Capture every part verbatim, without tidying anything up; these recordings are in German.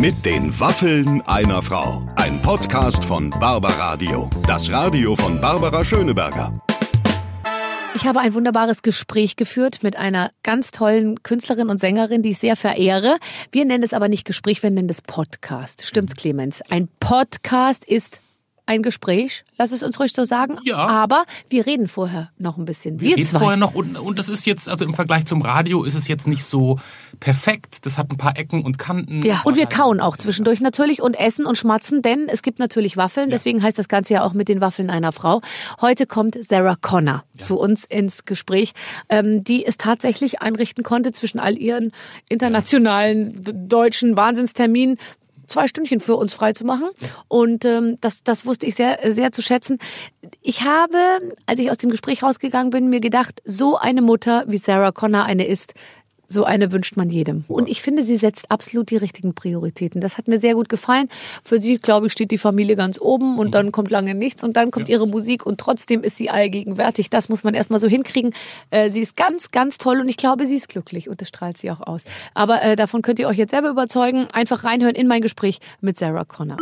Mit den Waffeln einer Frau. Ein Podcast von Barbaradio. Das Radio von Barbara Schöneberger. Ich habe ein wunderbares Gespräch geführt mit einer ganz tollen Künstlerin und Sängerin, die ich sehr verehre. Wir nennen es aber nicht Gespräch, wir nennen es Podcast. Stimmt's, Clemens? Ein Podcast ist ein Gespräch, lass es uns ruhig so sagen. Ja. Aber wir reden vorher noch ein bisschen. Wir, wir reden zwei. vorher noch und, und das ist jetzt, also im Vergleich zum Radio ist es jetzt nicht so perfekt. Das hat ein paar Ecken und Kanten. Ja, und wir kauen auch zwischendurch natürlich und essen und schmatzen, denn es gibt natürlich Waffeln. Ja. Deswegen heißt das Ganze ja auch mit den Waffeln einer Frau. Heute kommt Sarah Connor ja. zu uns ins Gespräch, ähm, die es tatsächlich einrichten konnte zwischen all ihren internationalen deutschen Wahnsinnsterminen, zwei Stündchen für uns frei zu machen. Und ähm, das, das wusste ich sehr, sehr zu schätzen. Ich habe, als ich aus dem Gespräch rausgegangen bin, mir gedacht, so eine Mutter, wie Sarah Connor eine ist, so eine wünscht man jedem. Und ich finde, sie setzt absolut die richtigen Prioritäten. Das hat mir sehr gut gefallen. Für sie, glaube ich, steht die Familie ganz oben und dann kommt lange nichts und dann kommt ja. ihre Musik und trotzdem ist sie allgegenwärtig. Das muss man erstmal so hinkriegen. Äh, sie ist ganz, ganz toll und ich glaube, sie ist glücklich und das strahlt sie auch aus. Aber äh, davon könnt ihr euch jetzt selber überzeugen. Einfach reinhören in mein Gespräch mit Sarah Connor.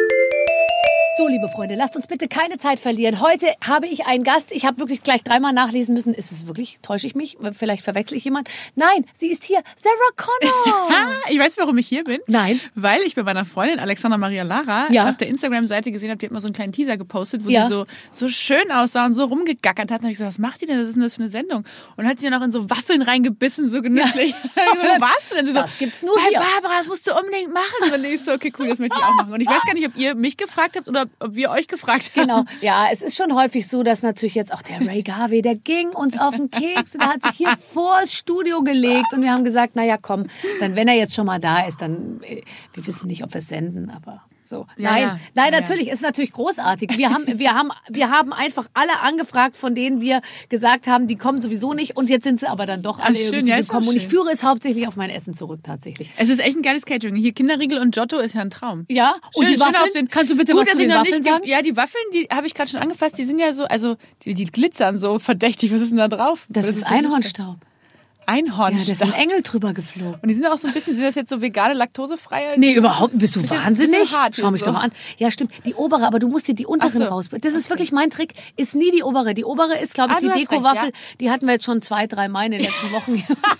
So, liebe Freunde, lasst uns bitte keine Zeit verlieren. Heute habe ich einen Gast. Ich habe wirklich gleich dreimal nachlesen müssen. Ist es wirklich? Täusche ich mich? Vielleicht verwechsel ich jemanden? Nein, sie ist hier. Sarah Connor. Ich weiß, warum ich hier bin. Nein. Weil ich bei meiner Freundin Alexandra Maria Lara ja. auf der Instagram-Seite gesehen habe, die hat mal so einen kleinen Teaser gepostet, wo ja. sie so, so schön aussah und so rumgegackert hat. Und habe ich gesagt, was macht die denn? Was ist denn das für eine Sendung? Und hat sie dann auch in so Waffeln reingebissen, so genüsslich. Ja. so, was? Und sie so, das gibt's nur hey, hier. Barbara, das musst du unbedingt machen. Und ich so, okay, cool, das möchte ich auch machen. Und ich weiß gar nicht, ob ihr mich gefragt habt oder ob wir euch gefragt haben. Genau, ja, es ist schon häufig so, dass natürlich jetzt auch der Ray Garvey, der ging uns auf den Keks und der hat sich hier vors Studio gelegt und wir haben gesagt, naja, komm, dann wenn er jetzt schon mal da ist, dann, wir wissen nicht, ob wir es senden, aber... So. Ja, nein, ja. nein, ja, natürlich, ja. ist natürlich großartig. Wir haben, wir haben, wir haben einfach alle angefragt, von denen wir gesagt haben, die kommen sowieso nicht und jetzt sind sie aber dann doch alle schön, irgendwie ja, gekommen. Und ich schön. führe es hauptsächlich auf mein Essen zurück, tatsächlich. Es ist echt ein geiles Catering. Hier Kinderriegel und Giotto ist ja ein Traum. Ja, und schön, die Waffeln, auf den, kannst du bitte gut, was zu dass den ich noch Waffeln nicht sagen? Die, ja, die Waffeln, die habe ich gerade schon angefasst, die sind ja so, also die, die glitzern so verdächtig. Was ist denn da drauf? Das, das ist Einhornstaub. Einhornstaub. Ja, da ist ein Engel drüber geflogen. Und die sind auch so ein bisschen, sind das jetzt so vegane, laktosefreie? Nee, überhaupt nicht. Bist du wahnsinnig? Hart Schau mich so. doch mal an. Ja, stimmt. Die obere, aber du musst dir die unteren so. raus. Das ist wirklich mein Trick. Ist nie die obere. Die obere ist, glaube ich, Ah, die du hast Deko-Waffel. recht, ja. Die hatten wir jetzt schon zwei, drei Mal in den letzten Wochen.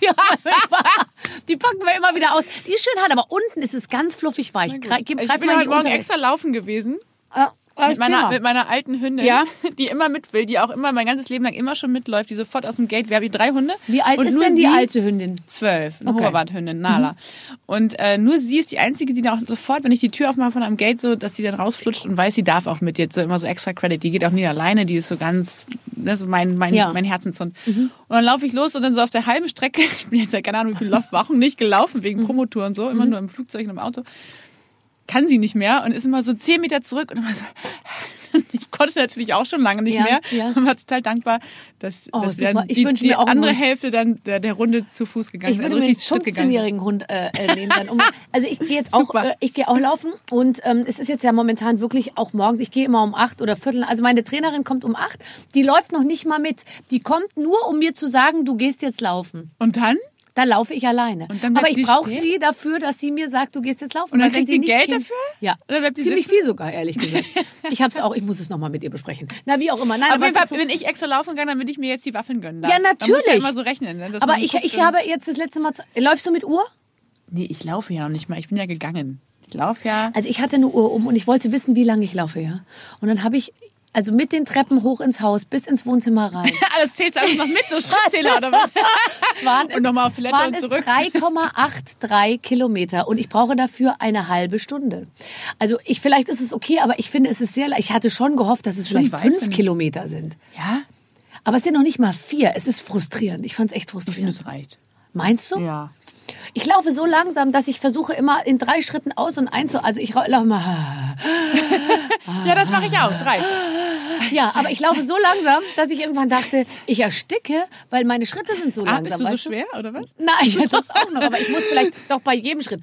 Die packen wir immer wieder aus. Die ist schön hart, aber unten ist es ganz fluffig weich. Greif, Ich greif bin mal in heute die Morgen untere. extra laufen gewesen. Ah, Mit meiner, mit meiner alten Hündin, Ja. die immer mit will, die auch immer mein ganzes Leben lang immer schon mitläuft, die sofort aus dem Gate. Wir haben drei Hunde. Wie alt und ist nur denn die sie, alte Hündin? Zwölf, eine Okay. Hoverwart-Hündin, Nala. Mhm. Und äh, nur sie ist die Einzige, die da auch sofort, wenn ich die Tür aufmache von einem Gate, so, dass sie dann rausflutscht und weiß, sie darf auch mit. Jetzt so immer so extra Credit. Die geht auch nie alleine, die ist so ganz, das ist mein, mein, Ja. mein Herzenshund. Mhm. Und dann laufe ich los und dann so auf der halben Strecke, ich bin jetzt ja keine Ahnung, wie viele Wochen nicht gelaufen wegen Promotour und so, immer Mhm. nur im Flugzeug und im Auto. Kann sie nicht mehr und ist immer so zehn Meter zurück und immer so, ich konnte es natürlich auch schon lange nicht Ja, mehr ja. und war total dankbar, dass, Oh, dass super. dann Ich die, wünsche die mir auch einen andere Hund. Hälfte dann der, der Runde zu Fuß gegangen Ich ist, würde also mir einen richtig Schritt gegangen ist. fünfzehnjährigen Hund äh, äh, nehmen. Dann, um, also ich gehe jetzt auch, Super. äh, ich gehe auch laufen und ähm, es ist jetzt ja momentan wirklich auch morgens. Ich gehe immer um acht oder viertel. Also meine Trainerin kommt um acht. Die läuft noch nicht mal mit. Die kommt nur, um mir zu sagen, du gehst jetzt laufen. Und dann? Da laufe ich alleine. Und dann bleibt Aber ich sie brauche stehen? sie dafür, dass sie mir sagt, du gehst jetzt laufen. Und dann Weil wenn kriegt sie nicht Geld käme- dafür? Ja, Oder bleibt sie ziemlich sitzen? viel sogar, ehrlich gesagt. Ich habe es auch, ich muss es nochmal mit ihr besprechen. Na, wie auch immer. Nein, Aber aber auf jeden Fall es ist so, bin ich extra laufen gegangen, damit ich mir jetzt die Waffeln gönnen darf. Ja, Da muss natürlich. ja immer so rechnen. Ne? dass aber man ich, guckt ich und- habe jetzt das letzte Mal... Zu, läufst du mit Uhr? Nee, ich laufe ja noch nicht mal. Ich bin ja gegangen. Ich laufe ja... Also ich hatte eine Uhr um und ich wollte wissen, wie lange ich laufe, ja. Und dann habe ich, also mit den Treppen hoch ins Haus, bis ins Wohnzimmer rein. Alles zählt alles noch mit, so Schrittzähler oder was? Waren Und nochmal auf Toilette waren und zurück. es drei Komma dreiundachtzig Kilometer und ich brauche dafür eine halbe Stunde. Also ich, vielleicht ist es okay, aber ich finde, es ist sehr, ich hatte schon gehofft, dass es Schon vielleicht weit, fünf finde ich. Kilometer sind. Ja? Aber es sind noch nicht mal vier. Es ist frustrierend. Ich fand es echt Ich finde, frustrierend. es reicht. Meinst du? Ja. Ich laufe so langsam, dass ich versuche immer in drei Schritten aus und ein zu, also ich laufe immer. Ja, das mache ich auch. Drei. Ja, aber ich laufe so langsam, dass ich irgendwann dachte, ich ersticke, weil meine Schritte sind so Ah, langsam. bist du so weißt schwer, oder was? Nein, ja, das auch noch, aber ich muss vielleicht doch bei jedem Schritt.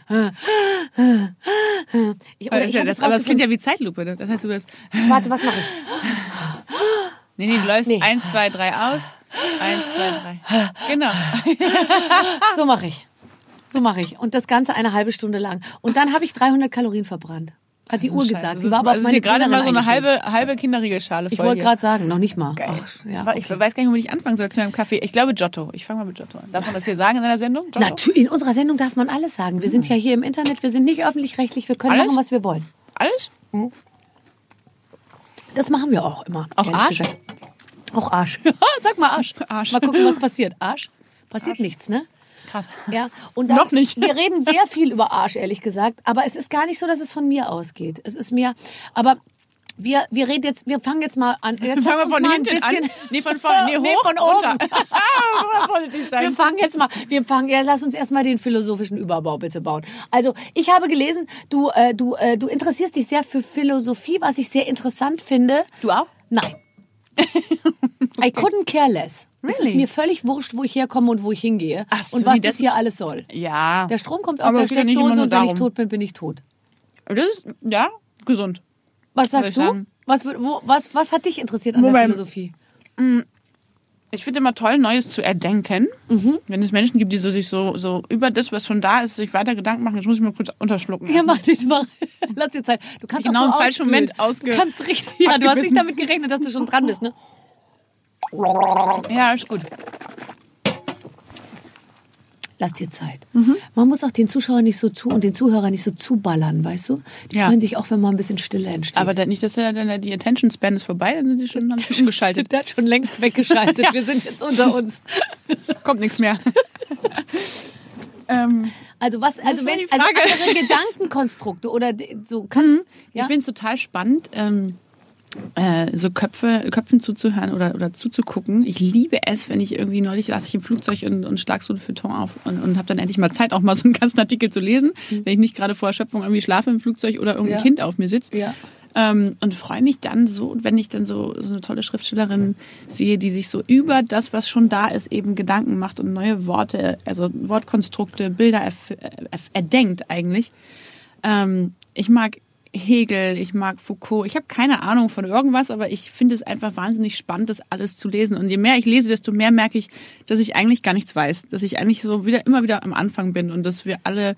Ich, oder Das, ich ja, hab das, jetzt aber das klingt rausgefunden- ja wie Zeitlupe. ne? Das heißt, du das. Warte, was mache ich? Nee, nee, du läufst Nee. eins, zwei, drei aus. Eins, zwei, drei. Genau. So mache ich. So So mache ich. Und das Ganze eine halbe Stunde lang. Und dann habe ich dreihundert Kalorien verbrannt. Hat die Uhr Scheiße. gesagt. Das Die war aber auf meine gerade mal so eine eingestellt. halbe, halbe Kinderriegelschale voll. Ich wollte hier. gerade sagen, noch nicht mal. Geil. Ach, ja, Aber ich okay. weiß gar nicht, womit ich anfangen soll zu meinem Kaffee. Ich glaube Giotto. Ich fange mal mit Giotto an. Darf man das hier sagen in einer Sendung? Giotto? Natürlich, in unserer Sendung darf man alles sagen. Wir sind ja hier im Internet, wir sind nicht öffentlich-rechtlich, wir können Alles? machen, was wir wollen. Alles? Das machen wir auch immer. Auch ehrlich Arsch? gesagt. Auch Arsch. Sag mal Arsch. Arsch. Mal gucken, was passiert. Arsch? Passiert Arsch. nichts, ne? Krass. Ja, und dann, Noch nicht. Wir reden sehr viel über Arsch, ehrlich gesagt. Aber es ist gar nicht so, dass es von mir ausgeht. Es ist mehr, aber wir, wir reden jetzt, wir fangen jetzt mal an. Jetzt Fangen lass wir uns von mal hinten ein bisschen, an? Nee, von vorne. Nee, Nee, hoch von runter. oben. Vorsichtig sein. Wir fangen jetzt mal, wir fangen, ja, lass uns erstmal den philosophischen Überbau bitte bauen. Also, ich habe gelesen, du, äh, du, äh, du interessierst dich sehr für Philosophie, was ich sehr interessant finde. Du auch? Nein. I couldn't care less. Es Really? ist mir völlig wurscht, wo ich herkomme und wo ich hingehe. Ach so, und was nee, das das- hier alles soll. Ja. Der Strom kommt aus Aber der es geht ja nicht immer Steckdose nur und wenn ich darum. tot bin, bin ich tot. Das ist, ja, gesund. Was sagst Würde ich du? sagen. Was, wür- wo, was, was hat dich interessiert an der Moment. Philosophie? Ich finde immer toll, Neues zu erdenken. Mhm. Wenn es Menschen gibt, die so sich so, so über das, was schon da ist, sich weiter Gedanken machen. Jetzt muss ich mal kurz unterschlucken. Ja, mach das mal. Lass dir Zeit. Du kannst Genau auch im so falschen ausspülen. Moment ausge- Du kannst richtig. Ja, du hast nicht abgebissen. damit gerechnet, dass du schon dran bist, ne? Ja, ist gut. Lass dir Zeit. Mhm. Man muss auch den Zuschauern nicht so zu und den Zuhörern nicht so zuballern, weißt du? Die Ja. freuen sich auch, wenn mal ein bisschen Stille entsteht. Aber da- nicht, dass er dann die Attention Span ist vorbei, dann sind sie schon, haben sie umgeschaltet. der hat schon längst weggeschaltet. Ja. Wir sind jetzt unter uns. Kommt nichts mehr. ähm, Also was, also war wenn, die also Frage. andere Gedankenkonstrukte oder d- so kannst, Ich ja? finde es total spannend, ähm, äh, so Köpfe, Köpfen zuzuhören oder, oder zuzugucken. Ich liebe es, wenn ich irgendwie neulich saß ich im Flugzeug und, und schlag so ein Feuilleton auf und, und habe dann endlich mal Zeit, auch mal so einen ganzen Artikel zu lesen, wenn ich nicht gerade vor Erschöpfung irgendwie schlafe im Flugzeug oder irgendein Ja. Kind auf mir sitzt. Ja. Ähm, und freue mich dann so, wenn ich dann so, so eine tolle Schriftstellerin sehe, die sich so über das, was schon da ist, eben Gedanken macht und neue Worte, also Wortkonstrukte, Bilder erf- erf- erdenkt eigentlich. Ähm, ich mag Hegel, ich mag Foucault. Ich habe keine Ahnung von irgendwas, aber ich finde es einfach wahnsinnig spannend, das alles zu lesen. Und je mehr ich lese, desto mehr merke ich, dass ich eigentlich gar nichts weiß. Dass ich eigentlich so wieder immer wieder am Anfang bin und dass wir alle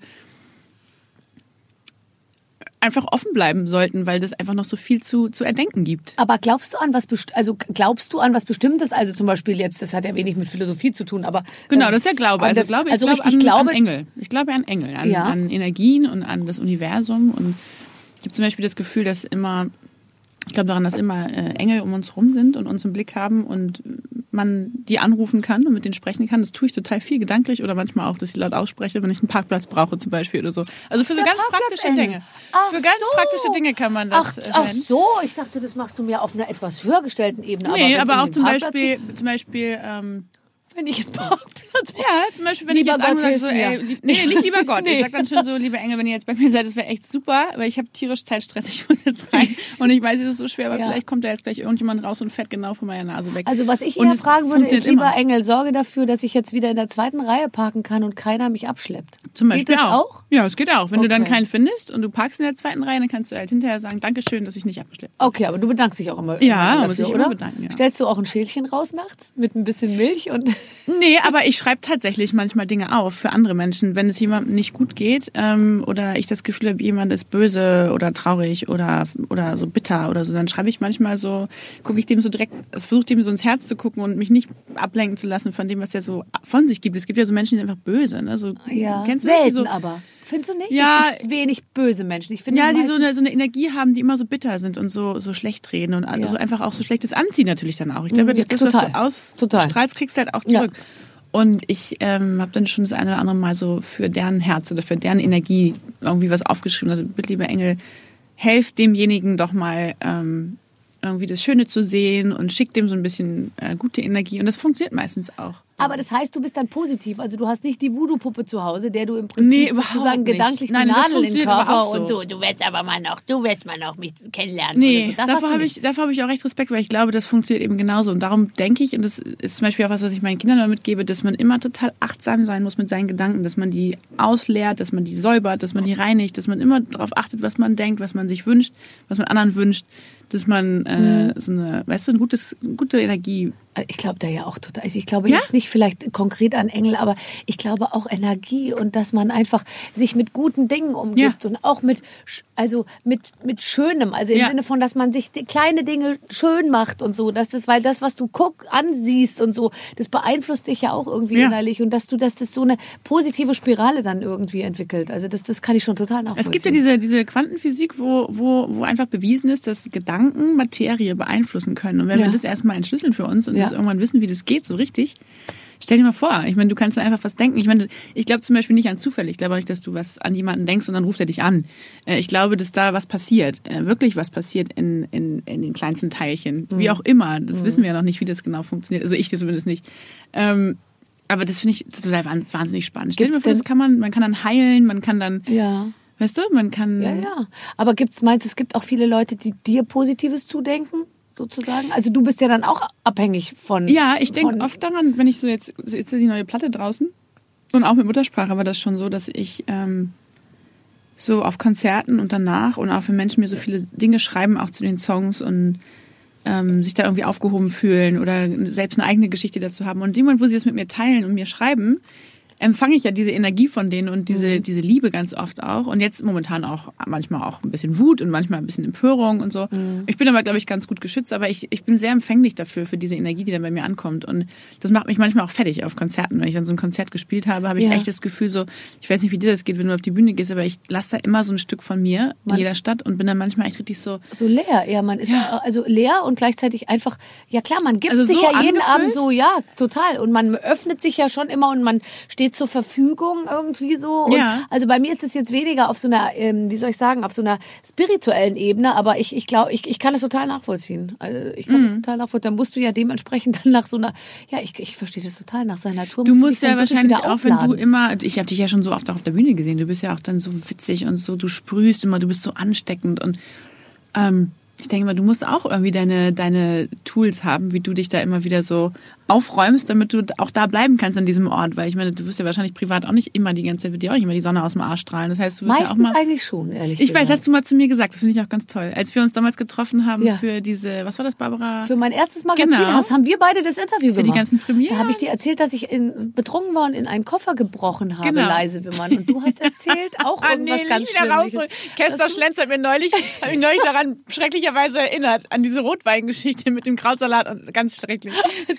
einfach offen bleiben sollten, weil das einfach noch so viel zu, zu erdenken gibt. Aber glaubst du an was best- also glaubst du an was Bestimmtes? Also zum Beispiel jetzt, das hat ja wenig mit Philosophie zu tun, aber Genau, ähm, das ist ja Glaube. an Also, das, glaube, ich also glaube richtig an, glaube. an Engel. Ich glaube an Engel, an, Ja. an Energien und an das Universum. Und ich habe zum Beispiel das Gefühl, dass immer, ich glaube daran, dass immer äh, Engel um uns rum sind und uns im Blick haben und man die anrufen kann und mit denen sprechen kann. Das tue ich total viel gedanklich oder manchmal auch, dass ich laut ausspreche, wenn ich einen Parkplatz brauche zum Beispiel oder so. Also für so Der ganz praktische Parkplatzengel. Dinge. Ach Für ganz so. praktische Dinge kann man Ach, das äh, ach verwenden. so, ich dachte, das machst du mir auf einer etwas höher gestellten Ebene. Nee, wenn's aber um auch den zum Parkplatz Beispiel, geht, zum Beispiel ähm, wenn ich einen Parkplatz brauche. ja, zum Beispiel, wenn Lieber ich jetzt Gott, sage, so, hilf mir. ey, lieb, nee, nee, nicht lieber Gott. Nee. Ich sag dann schon so, liebe Engel, wenn ihr jetzt bei mir seid, das wäre echt super, weil ich habe tierisch Zeitstress, ich muss jetzt rein. Und ich weiß, es ist so schwer, aber Ja. vielleicht kommt da jetzt gleich irgendjemand raus und fährt genau von meiner Nase weg. Also was ich Und eher es fragen würde, ist, funktioniert lieber immer. Engel, sorge dafür, dass ich jetzt wieder in der zweiten Reihe parken kann und keiner mich abschleppt. Zum Beispiel Geht das auch? auch. Ja, es geht auch. Wenn du dann Okay. keinen findest und du parkst in der zweiten Reihe, dann kannst du halt hinterher sagen, Dankeschön, dass ich nicht abgeschleppt habe. Okay, aber du bedankst dich auch immer. Ja, immer muss dafür, ich immer oder? bedanken, ja. Stellst du auch ein Schälchen raus nachts mit ein bisschen Milch und Nee, aber ich schreibe tatsächlich manchmal Dinge auf für andere Menschen. Wenn es jemandem nicht gut geht ähm, oder ich das Gefühl habe, jemand ist böse oder traurig oder, oder so bitter oder so, dann schreibe ich manchmal so, gucke ich dem so direkt, also versuche dem so ins Herz zu gucken und mich nicht ablenken zu lassen von dem, was der so von sich gibt. Es gibt ja so Menschen, die sind einfach böse. Ne? So, ja, kennst du das, die selten so, aber. Findest du nicht? Ja. Es gibt wenig böse Menschen. Ich finde Ja, die meisten- so eine, so eine Energie haben, die immer so bitter sind und so, so schlecht reden und also Ja. einfach auch so schlechtes Anziehen natürlich dann auch. Ich glaube, Mhm, das, das total. was du Total. ausstrahlst, kriegst du halt auch Ja. zurück. Und ich ähm, habe dann schon das eine oder andere Mal so für deren Herz oder für deren Energie irgendwie was aufgeschrieben. Also bitte, lieber Engel, helft demjenigen doch mal ähm, irgendwie das Schöne zu sehen und schickt dem so ein bisschen äh, gute Energie. Und das funktioniert meistens auch. Aber das heißt, du bist dann positiv. Also du hast nicht die Voodoo-Puppe zu Hause, der du im Prinzip Nee, überhaupt sozusagen nicht. gedanklich Nein, die das Nadel in den funktioniert aber Körper auch so. und du, du wirst aber mal noch, du wirst mal noch mich kennenlernen Nee, oder so. Das hast davor du habe nicht. ich, davor habe ich auch recht Respekt, weil ich glaube, das funktioniert eben genauso. Und darum denke ich, und das ist zum Beispiel auch was, was ich meinen Kindern immer mitgebe, dass man immer total achtsam sein muss mit seinen Gedanken, dass man die ausleert, dass man die säubert, dass man die reinigt, dass man immer darauf achtet, was man denkt, was man sich wünscht, was man anderen wünscht. dass man äh, mhm. so eine, weißt du, ein gutes, gute Energie. Ich glaube da ja auch total. Also ich glaube ja? jetzt nicht vielleicht konkret an Engel, aber ich glaube auch Energie und dass man einfach sich mit guten Dingen umgibt ja. und auch mit, also mit, mit Schönem. Also im ja. Sinne von, dass man sich kleine Dinge schön macht und so. Dass das, weil das, was du guck, ansiehst und so, das beeinflusst dich ja auch irgendwie ja. innerlich und dass du, dass das so eine positive Spirale dann irgendwie entwickelt. Also das, das kann ich schon total nachvollziehen. Es gibt ja diese, diese Quantenphysik, wo, wo, wo einfach bewiesen ist, dass Gedanken Materie beeinflussen können. Und wenn ja. wir das erstmal entschlüsseln für uns und ja. das irgendwann wissen, wie das geht, so richtig, stell dir mal vor, ich meine, du kannst da einfach was denken. Ich meine, ich glaube zum Beispiel nicht an Zufälle. Ich glaube nicht, dass du was an jemanden denkst und dann ruft er dich an. Ich glaube, dass da was passiert, wirklich was passiert in, in, in den kleinsten Teilchen. Mhm. Wie auch immer. Das mhm. wissen wir ja noch nicht, wie das genau funktioniert. Also ich das zumindest nicht. Ähm, aber das finde ich total wahnsinnig spannend. Stell dir mal vor, das kann man, man kann dann heilen, man kann dann... Ja. Weißt du, man kann... Ja, ja. Aber gibt's, meinst du, es gibt auch viele Leute, die dir Positives zudenken, sozusagen? Also du bist ja dann auch abhängig von... Ja, ich denke oft daran, wenn ich so jetzt... Jetzt ist die neue Platte draußen und auch mit Muttersprache war das schon so, dass ich ähm, so auf Konzerten und danach und auch wenn Menschen mir so viele Dinge schreiben, auch zu den Songs und ähm, sich da irgendwie aufgehoben fühlen oder selbst eine eigene Geschichte dazu haben. Und in dem Moment, wo sie das mit mir teilen und mir schreiben, empfange ich ja diese Energie von denen und diese, mhm. diese Liebe ganz oft auch. Und jetzt momentan auch manchmal auch ein bisschen Wut und manchmal ein bisschen Empörung und so. Mhm. Ich bin aber, glaube ich, ganz gut geschützt, aber ich, ich bin sehr empfänglich dafür, für diese Energie, die dann bei mir ankommt. Und das macht mich manchmal auch fertig auf Konzerten. Wenn ich dann so ein Konzert gespielt habe, habe ich ja. echt das Gefühl so, ich weiß nicht, wie dir das geht, wenn du auf die Bühne gehst, aber ich lasse da immer so ein Stück von mir man, in jeder Stadt und bin dann manchmal echt richtig so... So leer, ja, man ist ja. also leer und gleichzeitig einfach, ja klar, man gibt also sich so ja jeden angefüllt. Abend so, ja, total. Und man öffnet sich ja schon immer und man steht zur Verfügung irgendwie so. Und ja. Also bei mir ist es jetzt weniger auf so einer, ähm, wie soll ich sagen, auf so einer spirituellen Ebene, aber ich, ich glaube, ich, ich kann das total nachvollziehen. Also ich kann mhm. das total nachvollziehen. Dann musst du ja dementsprechend dann nach so einer, ja, ich, ich verstehe das total, nach seiner Natur. Du musst, musst ja wahrscheinlich auch, aufladen. Wenn du immer, ich habe dich ja schon so oft auch auf der Bühne gesehen, du bist ja auch dann so witzig und so, du sprühst immer, du bist so ansteckend und ähm, ich denke mal, du musst auch irgendwie deine, deine Tools haben, wie du dich da immer wieder so aufräumst, damit du auch da bleiben kannst an diesem Ort. Weil ich meine, du wirst ja wahrscheinlich privat auch nicht immer die ganze Zeit, wird dir auch nicht immer die Sonne aus dem Arsch strahlen. Das heißt, du wirst meistens ja auch mal... eigentlich schon, ehrlich Ich gesagt. weiß, hast du mal zu mir gesagt, das finde ich auch ganz toll. Als wir uns damals getroffen haben ja. für diese, was war das, Barbara? Für mein erstes Magazin genau. hast, haben wir beide das Interview für gemacht. Die ganzen Premieren. Da habe ich dir erzählt, dass ich in, betrunken war und in einen Koffer gebrochen habe, genau. leise wie man. Und du hast erzählt, auch ah, irgendwas nee, ganz Schlimmes. Kester Schlenz hat mir neulich, hat mich neulich daran schrecklicherweise erinnert, an diese Rotweingeschichte mit dem Krautsalat und ganz schrecklich.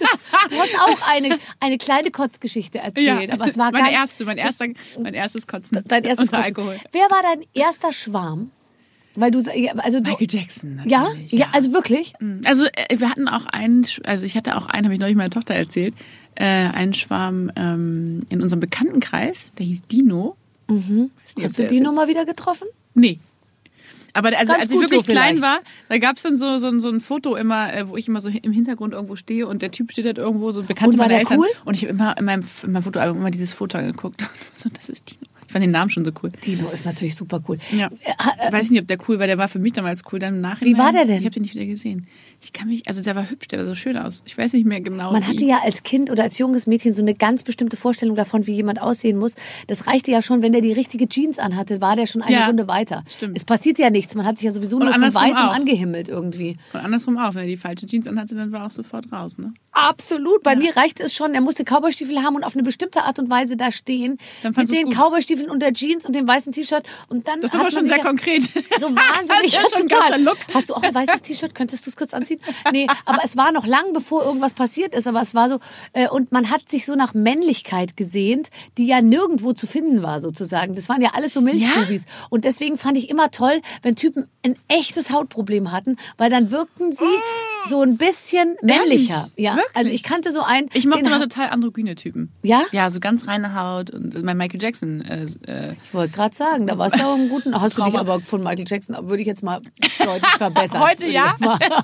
Du hast auch eine, eine kleine Kotzgeschichte erzählt, ja. aber es war meine ganz... erste, mein, erster, mein erstes Kotzen. Dein erstes unter Kotzen. Alkohol. Wer war dein erster Schwarm? Weil du, also du, Michael Jackson natürlich. Ja? ja, ja, also wirklich. Also wir hatten auch einen, also ich hatte auch einen, habe ich neulich meiner Tochter erzählt, äh, einen Schwarm ähm, in unserem Bekanntenkreis, der hieß Dino. Mhm. Nicht, hast du Dino mal wieder getroffen? Nee. Aber also, als ich wirklich so klein war, da gab es dann so, so, so ein Foto immer, wo ich immer so im Hintergrund irgendwo stehe und der Typ steht halt irgendwo, so bekannt meiner Eltern. Cool? Und ich habe immer in meinem, in meinem Fotoalbum immer dieses Foto angeguckt. So, das ist Dino. Ich fand den Namen schon so cool. Dino ist natürlich super cool. Ja. Ich weiß nicht, ob der cool war. Der war für mich damals cool. Dann im Nachhinein. Wie war der denn? Ich habe den nicht wieder gesehen. Ich kann mich, also der war hübsch, der war so schön aus. Ich weiß nicht mehr genau. Man wie. hatte ja als Kind oder als junges Mädchen so eine ganz bestimmte Vorstellung davon, wie jemand aussehen muss. Das reichte ja schon, wenn der die richtige Jeans anhatte, war der schon eine ja, Runde weiter. Stimmt. Es passiert ja nichts. Man hat sich ja sowieso nur von weitem angehimmelt irgendwie. Und andersrum auch. Wenn er die falsche Jeans anhatte, dann war er auch sofort raus, ne? Absolut. Bei ja. mir reicht es schon. Er musste Cowboystiefel haben und auf eine bestimmte Art und Weise da stehen. Dann mit den Cowboystiefeln und der Jeans und dem weißen T-Shirt. Und dann das ist aber schon sehr ja konkret. So wahnsinnig. Das ist ja schon ein ganzer Look. Hast du auch ein weißes T-Shirt? Könntest du es kurz anziehen? Nee, aber es war noch lang, bevor irgendwas passiert ist. Aber es war so, äh, und man hat sich so nach Männlichkeit gesehnt, die ja nirgendwo zu finden war, sozusagen. Das waren ja alles so Milchbubis. Ja? Und deswegen fand ich immer toll, wenn Typen ein echtes Hautproblem hatten, weil dann wirkten sie so ein bisschen männlicher. Ja, wirklich? Also ich kannte so einen. Ich mochte immer total androgyne Typen. Ja? Ja, so ganz reine Haut und mein Michael Jackson. Äh, ich wollte gerade sagen, da warst du auch einen guten. Hast du dich aber von Michael Jackson, würde ich jetzt mal deutlich verbessern. Heute ja?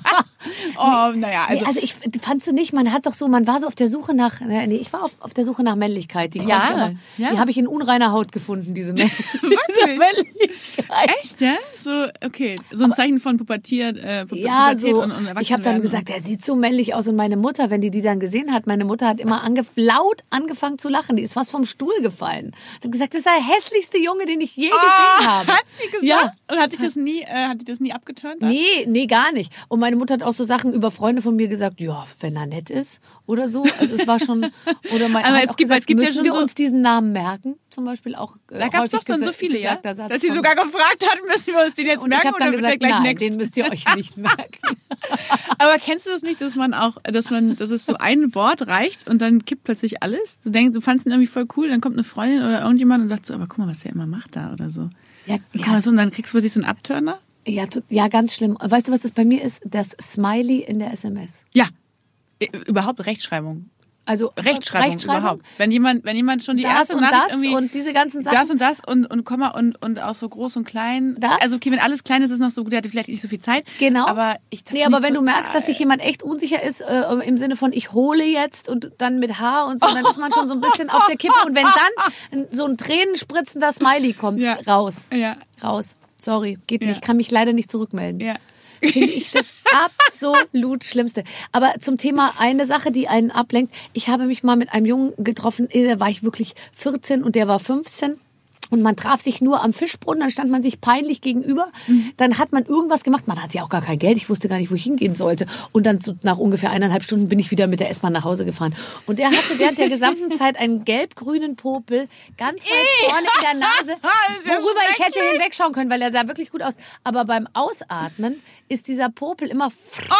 Oh, naja. Also, nee, also ich fandst du nicht, man hat doch so, man war so auf der Suche nach, nee, ich war auf, auf der Suche nach Männlichkeit. Die, ja, immer, ja. die habe ich in unreiner Haut gefunden, diese, Mä- diese Männlichkeit. Echt, ja? So, okay, so ein Zeichen von Pubertier, äh, Pu- Ja, Pubertät so, und, und ich habe dann Erwachsenwerden. gesagt, er sieht so männlich aus. Und meine Mutter, wenn die die dann gesehen hat, meine Mutter hat immer angef- laut angefangen zu lachen. Die ist fast vom Stuhl gefallen. Hat gesagt, das ist der hässlichste Junge, den ich je Oh, gesehen habe. hat sie gesagt? Ja. Und hat dich das nie, äh, hat dich das nie abgeturnt? Nee, nee, gar nicht. Und meine Mutter hat auch so Sachen über Freunde von mir gesagt, ja, wenn er nett ist oder so. Also es war schon, oder mein, Aber hat es auch gibt- gesagt, es gibt ja müssen schon wir so- uns diesen Namen merken? Zum Beispiel auch äh, Da gab es häufig doch dann so gesa- viele, ja? gesagt, Satz Dass sie von- sogar gefragt hat, müssen wir uns den jetzt Und merken ich habe dann oder wird der gesagt, gleich nein, next? den müsst ihr euch nicht merken. Aber kennst du das nicht, dass man auch, dass man, dass es so ein Wort reicht und dann kippt plötzlich alles? Du denkst, du fandst ihn irgendwie voll cool, dann kommt eine Freundin oder irgendjemand und sagt so, aber guck mal, was der immer macht da oder so. Ja, Und, guck ja, mal, so, und dann kriegst du plötzlich so einen Abturner. ja, tu- ja, ganz schlimm. Weißt du, was das bei mir ist? Das Smiley in der S M S. Ja, I- überhaupt Rechtschreibung. Also Rechtschreibung, überhaupt. Wenn jemand, wenn jemand schon die das erste und Nachricht das irgendwie und diese ganzen Sachen. das und das und, und Komma und, und auch so groß und klein. Das? Also okay, wenn alles klein ist, ist es noch so gut, der hatte vielleicht nicht so viel Zeit. Genau. Aber ich das Nee, find aber ich wenn du total- merkst, dass sich jemand echt unsicher ist, äh, im Sinne von ich hole jetzt und dann mit H und so, dann ist man schon so ein bisschen auf der Kippe. Und wenn dann so ein tränenspritzender Smiley kommt, Ja. raus. Ja. Raus. Sorry, geht Ja. nicht. Ich kann mich leider nicht zurückmelden. Ja. Finde ich das absolut Schlimmste. Aber zum Thema eine Sache, die einen ablenkt. Ich habe mich mal mit einem Jungen getroffen, da war ich wirklich vierzehn und der war fünfzehn. Und man traf sich nur am Fischbrunnen, dann stand man sich peinlich gegenüber. Dann hat man irgendwas gemacht. Man hatte ja auch gar kein Geld. Ich wusste gar nicht, wo ich hingehen sollte. Und dann so nach ungefähr eineinhalb Stunden bin ich wieder mit der S-Bahn nach Hause gefahren. Und der hatte während der gesamten Zeit einen gelb-grünen Popel ganz weit vorne in der Nase, Das ist ja worüber ich hätte schrecklich. hinwegschauen können, weil er sah wirklich gut aus. Aber beim Ausatmen ist dieser Popel immer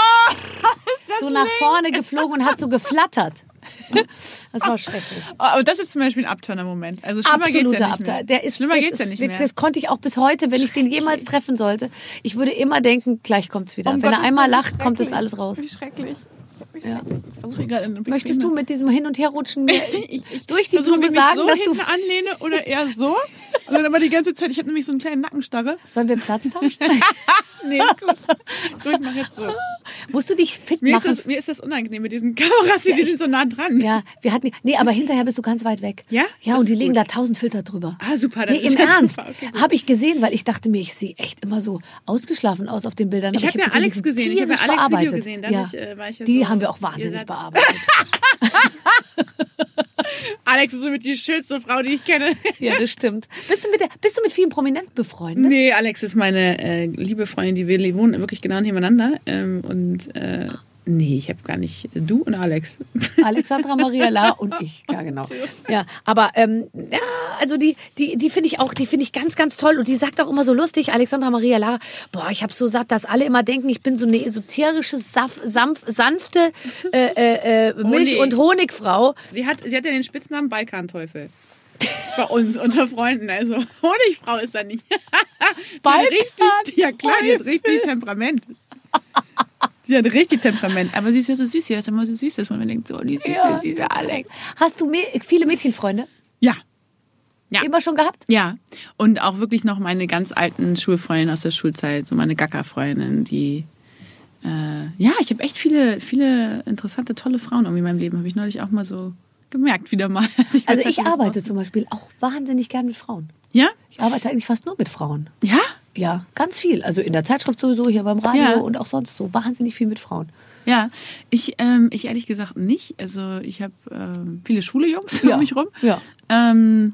so nach vorne geflogen und hat so geflattert. Das war schrecklich. Aber das ist zum Beispiel ein Abturner-Moment. Also schlimmer geht's Absoluter ja nicht Abteil. mehr. Der ist, schlimmer das geht's ja ist nicht wirklich- mehr. Das konnte ich auch bis heute, wenn ich den jemals treffen sollte. Ich würde immer denken, gleich kommt's wieder. Um wenn er Gottes einmal Willen, lacht, kommt das schrecklich. alles raus. Wie schrecklich. Wie Ja. schrecklich. Ich versuche gerade in Möchtest du mit diesem Hin- und Herrutschen mir durch die versuche, Blume ob ich mich sagen, so dass du... hinten anlehne oder eher so? Und dann aber die ganze Zeit, ich habe nämlich so einen kleinen Nackenstarre. Sollen wir Platz tauschen? Nee, gut. So, ich mache jetzt so. Musst du dich fit Mir ist, machen? das, mir ist das unangenehm mit diesen Kameras, die, die sind so nah dran. Ja, wir hatten... Nee, aber hinterher bist du ganz weit weg. Ja? Ja, Das und die ist legen gut. da tausend Filter drüber. Ah, super. dann Nee, ist im ja Ernst. super. Okay, gut. Habe ich gesehen, weil ich dachte mir, ich sehe echt immer so ausgeschlafen aus auf den Bildern. Ich Aber habe ja gesehen, Alex die sind gesehen. Ich habe ja tierisch Alex Video bearbeitet. gesehen. Ja. Dadurch, äh, war ich ja Die so, haben wir auch ihr wahnsinnig seid- bearbeitet. Alex ist somit die schönste Frau, die ich kenne. Ja, das stimmt. Bist du mit, der, bist du mit vielen Prominenten befreundet? Nee, Alex ist meine äh, liebe Freundin, die wir wohnen wirklich genau nebeneinander. Ähm, und äh, nee, ich habe gar nicht. Du und Alex. Alexandra Maria Lara und ich, ja genau. Ja, aber ähm, ja, also die, die, die finde ich auch, die finde ich ganz, ganz toll und die sagt auch immer so lustig, Alexandra Maria Lara, boah, ich habe so satt, dass alle immer denken, ich bin so eine esoterische, saf, sanf, sanfte äh, äh, äh, Milch- Honig. und Honigfrau. Sie hat, sie hat ja den Spitznamen Balkanteufel. Bei uns unter Freunden. Also Honigfrau ist da nicht. Die hat richtig, ja klar, die hat richtig Temperament. Sie hat richtig Temperament. Aber sie ist ja so süß. Sie ist immer so süß, dass man denkt, so, die süße, Ja, süße Alex. Hast du me viele Mädchenfreunde? Ja. Ja. Immer schon gehabt? Ja. Und auch wirklich noch meine ganz alten Schulfreundinnen aus der Schulzeit. So meine Gacker-Freundinnen, die... Äh, ja, ich habe echt viele, viele interessante, tolle Frauen irgendwie in meinem Leben. Habe ich neulich auch mal so gemerkt, wieder mal. Ich Also weiß ich halt, was arbeite draus- zum Beispiel auch wahnsinnig gern mit Frauen. Ja? Ich arbeite eigentlich fast nur mit Frauen. Ja? Ja, ganz viel. Also in der Zeitschrift sowieso, hier beim Radio Ja. und auch sonst so. Wahnsinnig viel mit Frauen. Ja, ich, ähm, ich ehrlich gesagt nicht. Also ich habe ähm, viele schwule Jungs Ja. um mich rum. Ja. Ähm,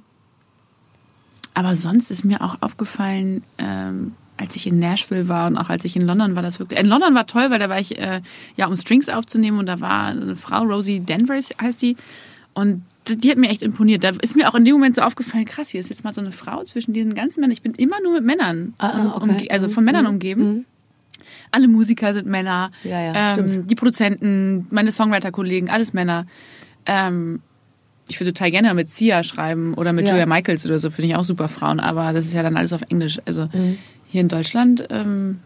aber sonst ist mir auch aufgefallen, ähm, als ich in Nashville war und auch als ich in London war, das wirklich. In London war toll, weil da war ich äh, ja um Strings aufzunehmen und da war eine Frau, Rosie Danvers heißt die, und die hat mir echt imponiert. Da ist mir auch in dem Moment so aufgefallen, krass, hier ist jetzt mal so eine Frau zwischen diesen ganzen Männern. Ich bin immer nur mit Männern, Ah, okay. umge- also von Männern umgeben. Alle Musiker sind Männer, Ja, ja, ähm, stimmt. die Produzenten, meine Songwriter-Kollegen, alles Männer. Ähm, ich würde total gerne mit Sia schreiben oder mit Ja. Julia Michaels oder so, finde ich auch super Frauen, aber das ist ja dann alles auf Englisch. Also Mhm. hier in Deutschland, ähm,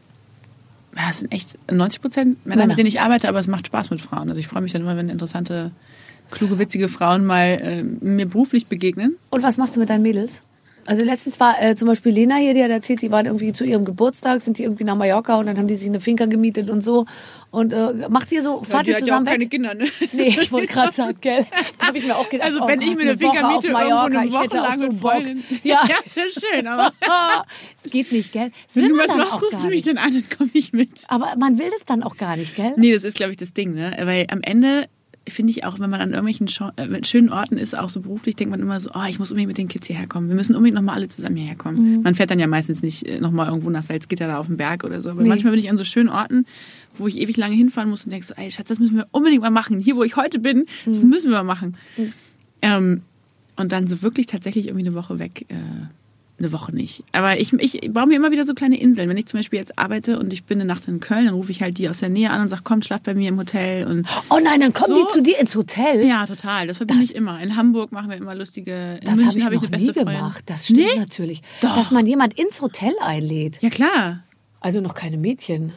ja, es sind echt neunzig Prozent Männer, Männer. mit denen ich arbeite, aber es macht Spaß mit Frauen. Also ich freue mich dann immer, wenn interessante, kluge, witzige Frauen mal äh, mir beruflich begegnen. Und was machst du mit deinen Mädels? Also letztens war äh, zum Beispiel Lena hier, die hat erzählt, die waren irgendwie zu ihrem Geburtstag, sind die irgendwie nach Mallorca und dann haben die sich eine Finca gemietet und so. Und äh, macht ihr so, fahrt ja, ihr zusammen ja auch weg? keine Kinder, ne? Nee, ich wollte gerade sagen, gell? Da habe ich mir auch gedacht, Also oh wenn Gott, ich mir eine Finca Woche miete, auf Mallorca, irgendwo eine ich Woche hätte auch lang so mit Bock. Freundin. Ja, Ja, ist ja schön, aber es geht nicht, gell? Das wenn will du man was dann machst, auch rufst gar du mich nicht. dann an und komm ich mit. Aber man will das dann auch gar nicht, gell? Nee, das ist, glaube ich, das Ding, ne? Weil am Ende finde ich auch, wenn man an irgendwelchen Scho- äh, schönen Orten ist, auch so beruflich, denkt man immer so, oh, ich muss unbedingt mit den Kids hierher kommen. Wir müssen unbedingt nochmal alle zusammen hierher kommen. Mhm. Man fährt dann ja meistens nicht äh, nochmal irgendwo nach Salzgitter da auf den Berg oder so. Aber Nee. manchmal bin ich an so schönen Orten, wo ich ewig lange hinfahren muss und denke so, ey Schatz, das müssen wir unbedingt mal machen. Hier, wo ich heute bin, mhm. das müssen wir mal machen. Mhm. Ähm, und dann so wirklich tatsächlich irgendwie eine Woche weg, äh, eine Woche nicht. Aber ich, ich baue mir immer wieder so kleine Inseln. Wenn ich zum Beispiel jetzt arbeite und ich bin eine Nacht in Köln, dann rufe ich halt die aus der Nähe an und sage, komm, schlaf bei mir im Hotel. Und oh nein, dann kommen so. die zu dir ins Hotel? Ja, total. Das verbinde Das- ich immer. In Hamburg machen wir immer lustige... In Das habe München ich habe ich noch eine nie beste Freundin. gemacht. Das stimmt Nee? natürlich. Doch. Dass man jemand ins Hotel einlädt. Ja, klar. Also noch keine Mädchen.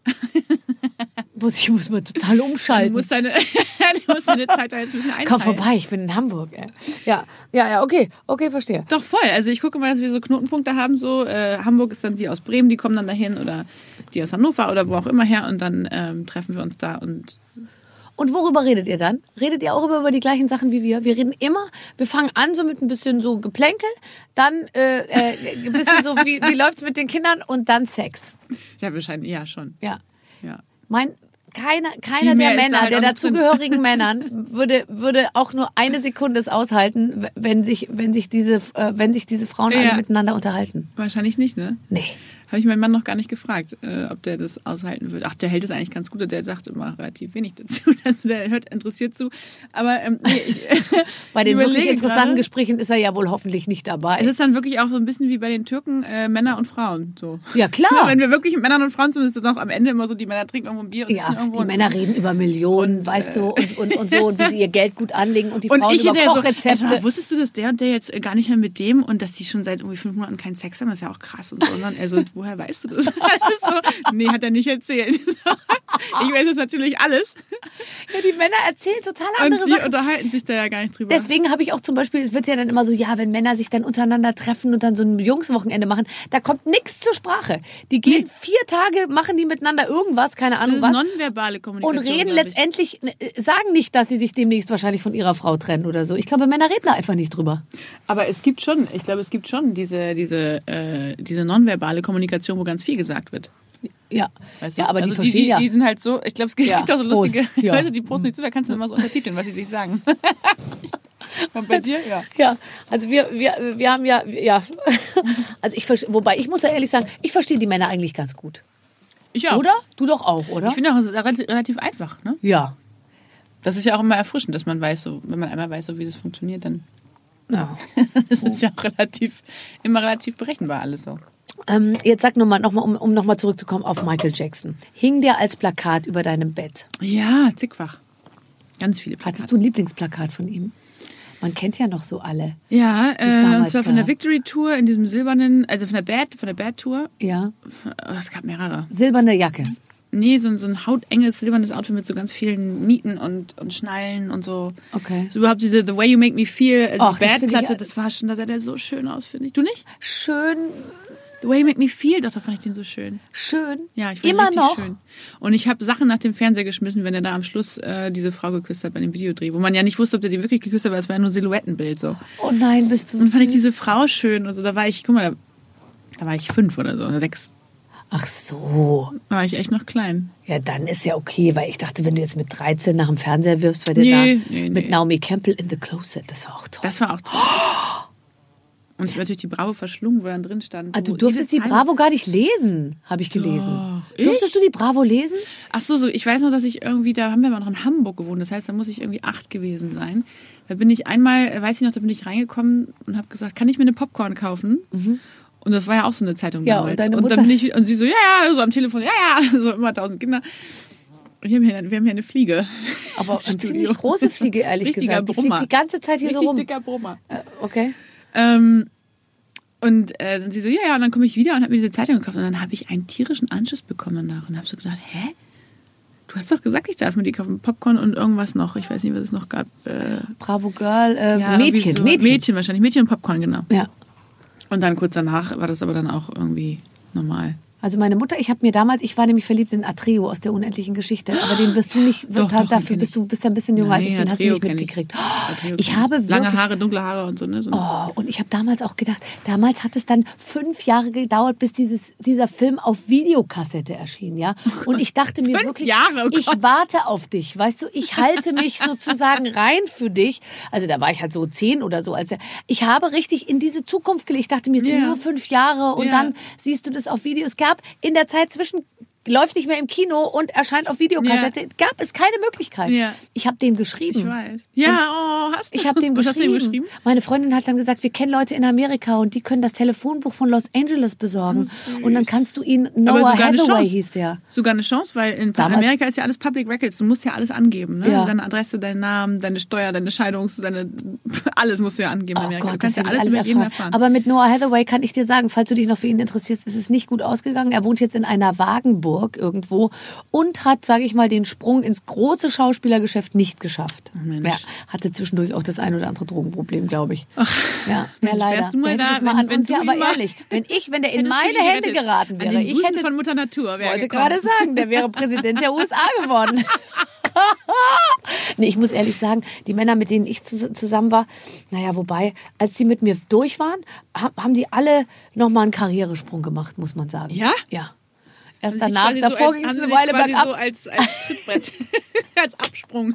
muss ich muss mal total Du umschalten. musst deine, du musst deine Zeit da jetzt ein bisschen einteilen. Komm vorbei, ich bin in Hamburg. Ey. Ja, ja, ja, okay, okay, verstehe. Doch, voll. Also ich gucke mal, dass wir so Knotenpunkte haben. So äh, Hamburg ist dann die aus Bremen, die kommen dann dahin. Oder die aus Hannover oder wo auch immer her. Und dann ähm, treffen wir uns da und... Und worüber redet ihr dann? Redet ihr auch über, über die gleichen Sachen wie wir? Wir reden immer, wir fangen an so mit ein bisschen so Geplänkel, dann äh, äh, ein bisschen so, wie, wie läuft's mit den Kindern und dann Sex. Ja, wahrscheinlich, ja, schon. Ja. Ja. Mein, keiner, keiner mehr der ist da Männer, halt der auch nicht drin. dazugehörigen Männern, würde, würde auch nur eine Sekunde es aushalten, wenn sich, wenn sich diese, äh, wenn sich diese Frauen Ja. alle miteinander unterhalten. Wahrscheinlich nicht, ne? Nee. Habe ich meinen Mann noch gar nicht gefragt, äh, ob der das aushalten würde. Ach, der hält es eigentlich ganz gut, der sagt immer relativ wenig dazu. Also der hört interessiert zu. Aber ähm, nee, ich, Bei den überlege wirklich interessanten gerade, Gesprächen ist er ja wohl hoffentlich nicht dabei. Es ist dann wirklich auch so ein bisschen wie bei den Türken, äh, Männer und Frauen. So. Ja, klar. Ja, wenn wir wirklich mit Männern und Frauen zumindest noch am Ende immer so, die Männer trinken irgendwo ein Bier und sitzen Ja, irgendwo. die und- Männer reden über Millionen, weißt du, und, und, und so, und wie sie ihr Geld gut anlegen und die Und Frauen ich über hinterher so, Kochrezepte. also, wusstest du, dass der und der jetzt äh, gar nicht mehr mit dem und dass die schon seit irgendwie fünf Monaten keinen Sex haben? Das ist ja auch krass und so. Und dann, also, woher weißt du das? so, nee, hat er nicht erzählt. Ich weiß das natürlich alles. Ja, die Männer erzählen total Und andere die Sachen. unterhalten sich da ja gar nicht drüber. Deswegen habe ich auch zum Beispiel, es wird ja dann immer so, ja, wenn Männer sich dann untereinander treffen und dann so ein Jungswochenende machen, da kommt nichts zur Sprache. Die gehen Nee. vier Tage, machen die miteinander irgendwas, keine das Ahnung ist was. nonverbale Und Kommunikation. reden glaub ich. letztendlich, äh, sagen nicht, dass sie sich demnächst wahrscheinlich von ihrer Frau trennen oder so. Ich glaube, Männer reden da einfach nicht drüber. Aber es gibt schon, ich glaube, es gibt schon diese, diese, äh, diese nonverbale Kommunikation, wo ganz viel gesagt wird. Ja, Weißt du? ja aber also die verstehen die, ja. die sind halt so, ich glaube, es gibt Ja, auch so lustige Prost. Ja. Leute, die posten nicht zu, da kannst du immer so untertiteln, was sie sich sagen. Und bei dir, ja. Ja, also wir, wir, wir haben ja, ja, also ich verstehe, wobei ich muss ja ehrlich sagen, ich verstehe die Männer eigentlich ganz gut. Ich auch. Oder? Du doch auch, oder? Ich finde auch, es ist relativ, relativ einfach. Ne? Ja. Das ist ja auch immer erfrischend, dass man weiß, so, wenn man einmal weiß, so, wie das funktioniert, dann Ja. das ist ja auch relativ, immer relativ berechenbar alles so. Ähm, jetzt sag nochmal, noch mal, um, um nochmal zurückzukommen auf Michael Jackson. Hing der als Plakat über deinem Bett? Ja, zigfach. Ganz viele Plakate. Hattest du ein Lieblingsplakat von ihm? Man kennt ja noch so alle. Ja, es äh, und damals zwar von der gab? Victory Tour in diesem silbernen, also von der Bad, von der Bad Tour. Ja. Oh, es gab mehrere. Silberne Jacke. Nee, so, ein- so ein hautenges silbernes Outfit mit so ganz vielen Nieten und, und Schnallen und so. Okay. So überhaupt diese The Way You Make Me Feel, äh, die Och, das find ich Bad-Platte, ja- das war schon, da sah der so schön aus, finde ich. Du nicht? Schön, The Way You Make Me Feel, doch, da fand ich den so schön. schön. Ja, ich fand Immer ihn richtig noch. schön. Und ich habe Sachen nach dem Fernseher geschmissen, wenn er da am Schluss äh, diese Frau geküsst hat bei dem Videodreh, wo man ja nicht wusste, ob der die wirklich geküsst hat, weil es war ja nur Silhouettenbild so. Oh nein, bist du Und dann fand ich süß. diese Frau schön und so, da war ich, guck mal, da, da war ich fünf oder so, oder sechs. Ach so. Da war ich echt noch klein. Ja, dann ist ja okay, weil ich dachte, wenn du jetzt mit dreizehn nach dem Fernseher wirfst, weil der Nee, da nee, mit nee. Naomi Campbell in the Closet, das war auch toll. Das war auch toll. Und ich habe natürlich die Bravo verschlungen, wo dann drin stand. Ah, du wo durftest die jedes Bravo gar nicht lesen, habe ich gelesen. Doch. Durftest du die Bravo lesen? Ach so, so, ich weiß noch, dass ich irgendwie, da haben wir mal noch in Hamburg gewohnt, das heißt, da muss ich irgendwie acht gewesen sein. Da bin ich einmal, äh, weiß ich noch, da bin ich reingekommen und habe gesagt, kann ich mir eine Popcorn kaufen? Und das war ja auch so eine Zeitung Ja, damals. und deine und Mutter- dann bin ich, und sie so, ja, ja, so am Telefon, ja, ja, so immer tausend Kinder. Wir haben hier, wir haben hier eine Fliege. Aber eine Studio. ziemlich große Fliege, ehrlich Richtiger gesagt. Die Brummer. fliegt die ganze Zeit hier Richtig so rum. dicker Brummer. Äh, okay. Ähm, und äh, dann sie so, ja, ja, und dann komme ich wieder und habe mir diese Zeitung gekauft. Und dann habe ich einen tierischen Anschluss bekommen danach und habe so gedacht, hä? Du hast doch gesagt, ich darf mir die kaufen. Popcorn und irgendwas noch. Ich weiß nicht, was es noch gab. Äh, Bravo Girl, äh, ja, Mädchen, irgendwie so. Mädchen. Mädchen wahrscheinlich. Mädchen und Popcorn, genau. Ja. Und dann kurz danach war das aber dann auch irgendwie normal. Also meine Mutter, ich habe mir damals, ich war nämlich verliebt in Atreo aus der unendlichen Geschichte, aber den wirst du nicht, Doch, da, doch, dafür bist du bist ja ein bisschen jünger als ich, den hast du nicht kenn mitgekriegt. Ich, ich habe wirklich, lange Haare, dunkle Haare und so, ne? So. Oh, und ich habe damals auch gedacht, damals hat es dann fünf Jahre gedauert, bis dieses, dieser Film auf Videokassette erschien, ja. Oh und ich dachte mir fünf wirklich, Jahre, oh ich warte auf dich, weißt du, ich halte mich sozusagen rein für dich. Also da war ich halt so zehn oder so. Als er, ich habe richtig in diese Zukunft gelebt. Ich dachte mir, es sind yeah. nur fünf Jahre und yeah. dann siehst du das auf Video. Es gab in der Zeit zwischen läuft nicht mehr im Kino und erscheint auf Videokassette. Ja. Gab es keine Möglichkeit. Ja. Ich habe dem geschrieben. Ich weiß. Ja, oh, hast du. Ich habe dem Was geschrieben. hast du ihm geschrieben? Meine Freundin hat dann gesagt, wir kennen Leute in Amerika und die können das Telefonbuch von Los Angeles besorgen. Oh, und dann kannst du ihn, Noah Hathaway hieß der. Sogar eine Chance, weil in Damals, Amerika ist ja alles Public Records. Du musst ja alles angeben. Ne? Ja. Deine Adresse, deinen Namen, deine Steuer, deine Scheidungs-, deine, alles musst du ja angeben in Oh Amerika. Gott, du kannst das ja hätte alles ich über alles jeden erfahren. erfahren. Aber mit Noah Hathaway kann ich dir sagen, falls du dich noch für ihn interessierst, ist es nicht gut ausgegangen. Er wohnt jetzt in einer Wagenburg irgendwo und hat, sage ich mal, den Sprung ins große Schauspielergeschäft nicht geschafft. Oh, Mensch. Ja, hatte zwischendurch auch das ein oder andere Drogenproblem, glaube ich. Ach, ja, Mensch, ja, leider. wärst du mal Der hätte da, sich mal wenn- an wenn uns, du ja, ihn aber mal- ehrlich, wenn ich, wenn der in Hättest du meine ihn Hände gerettet? geraten An wäre, den ich Busen hätte, von Mutter Natur wäre wollte gekommen. gerade sagen, der wäre Präsident der U S A geworden. Nee, ich muss ehrlich sagen, die Männer, mit denen ich zus- zusammen war, naja, wobei, als die mit mir durch waren, ha- haben die alle nochmal einen Karrieresprung gemacht, muss man sagen. Ja? Ja. Erst Haben sie sich danach, quasi davor so als- ging es haben sie eine sich Weile quasi bergab. so als, als Trittbrett, als Absprung.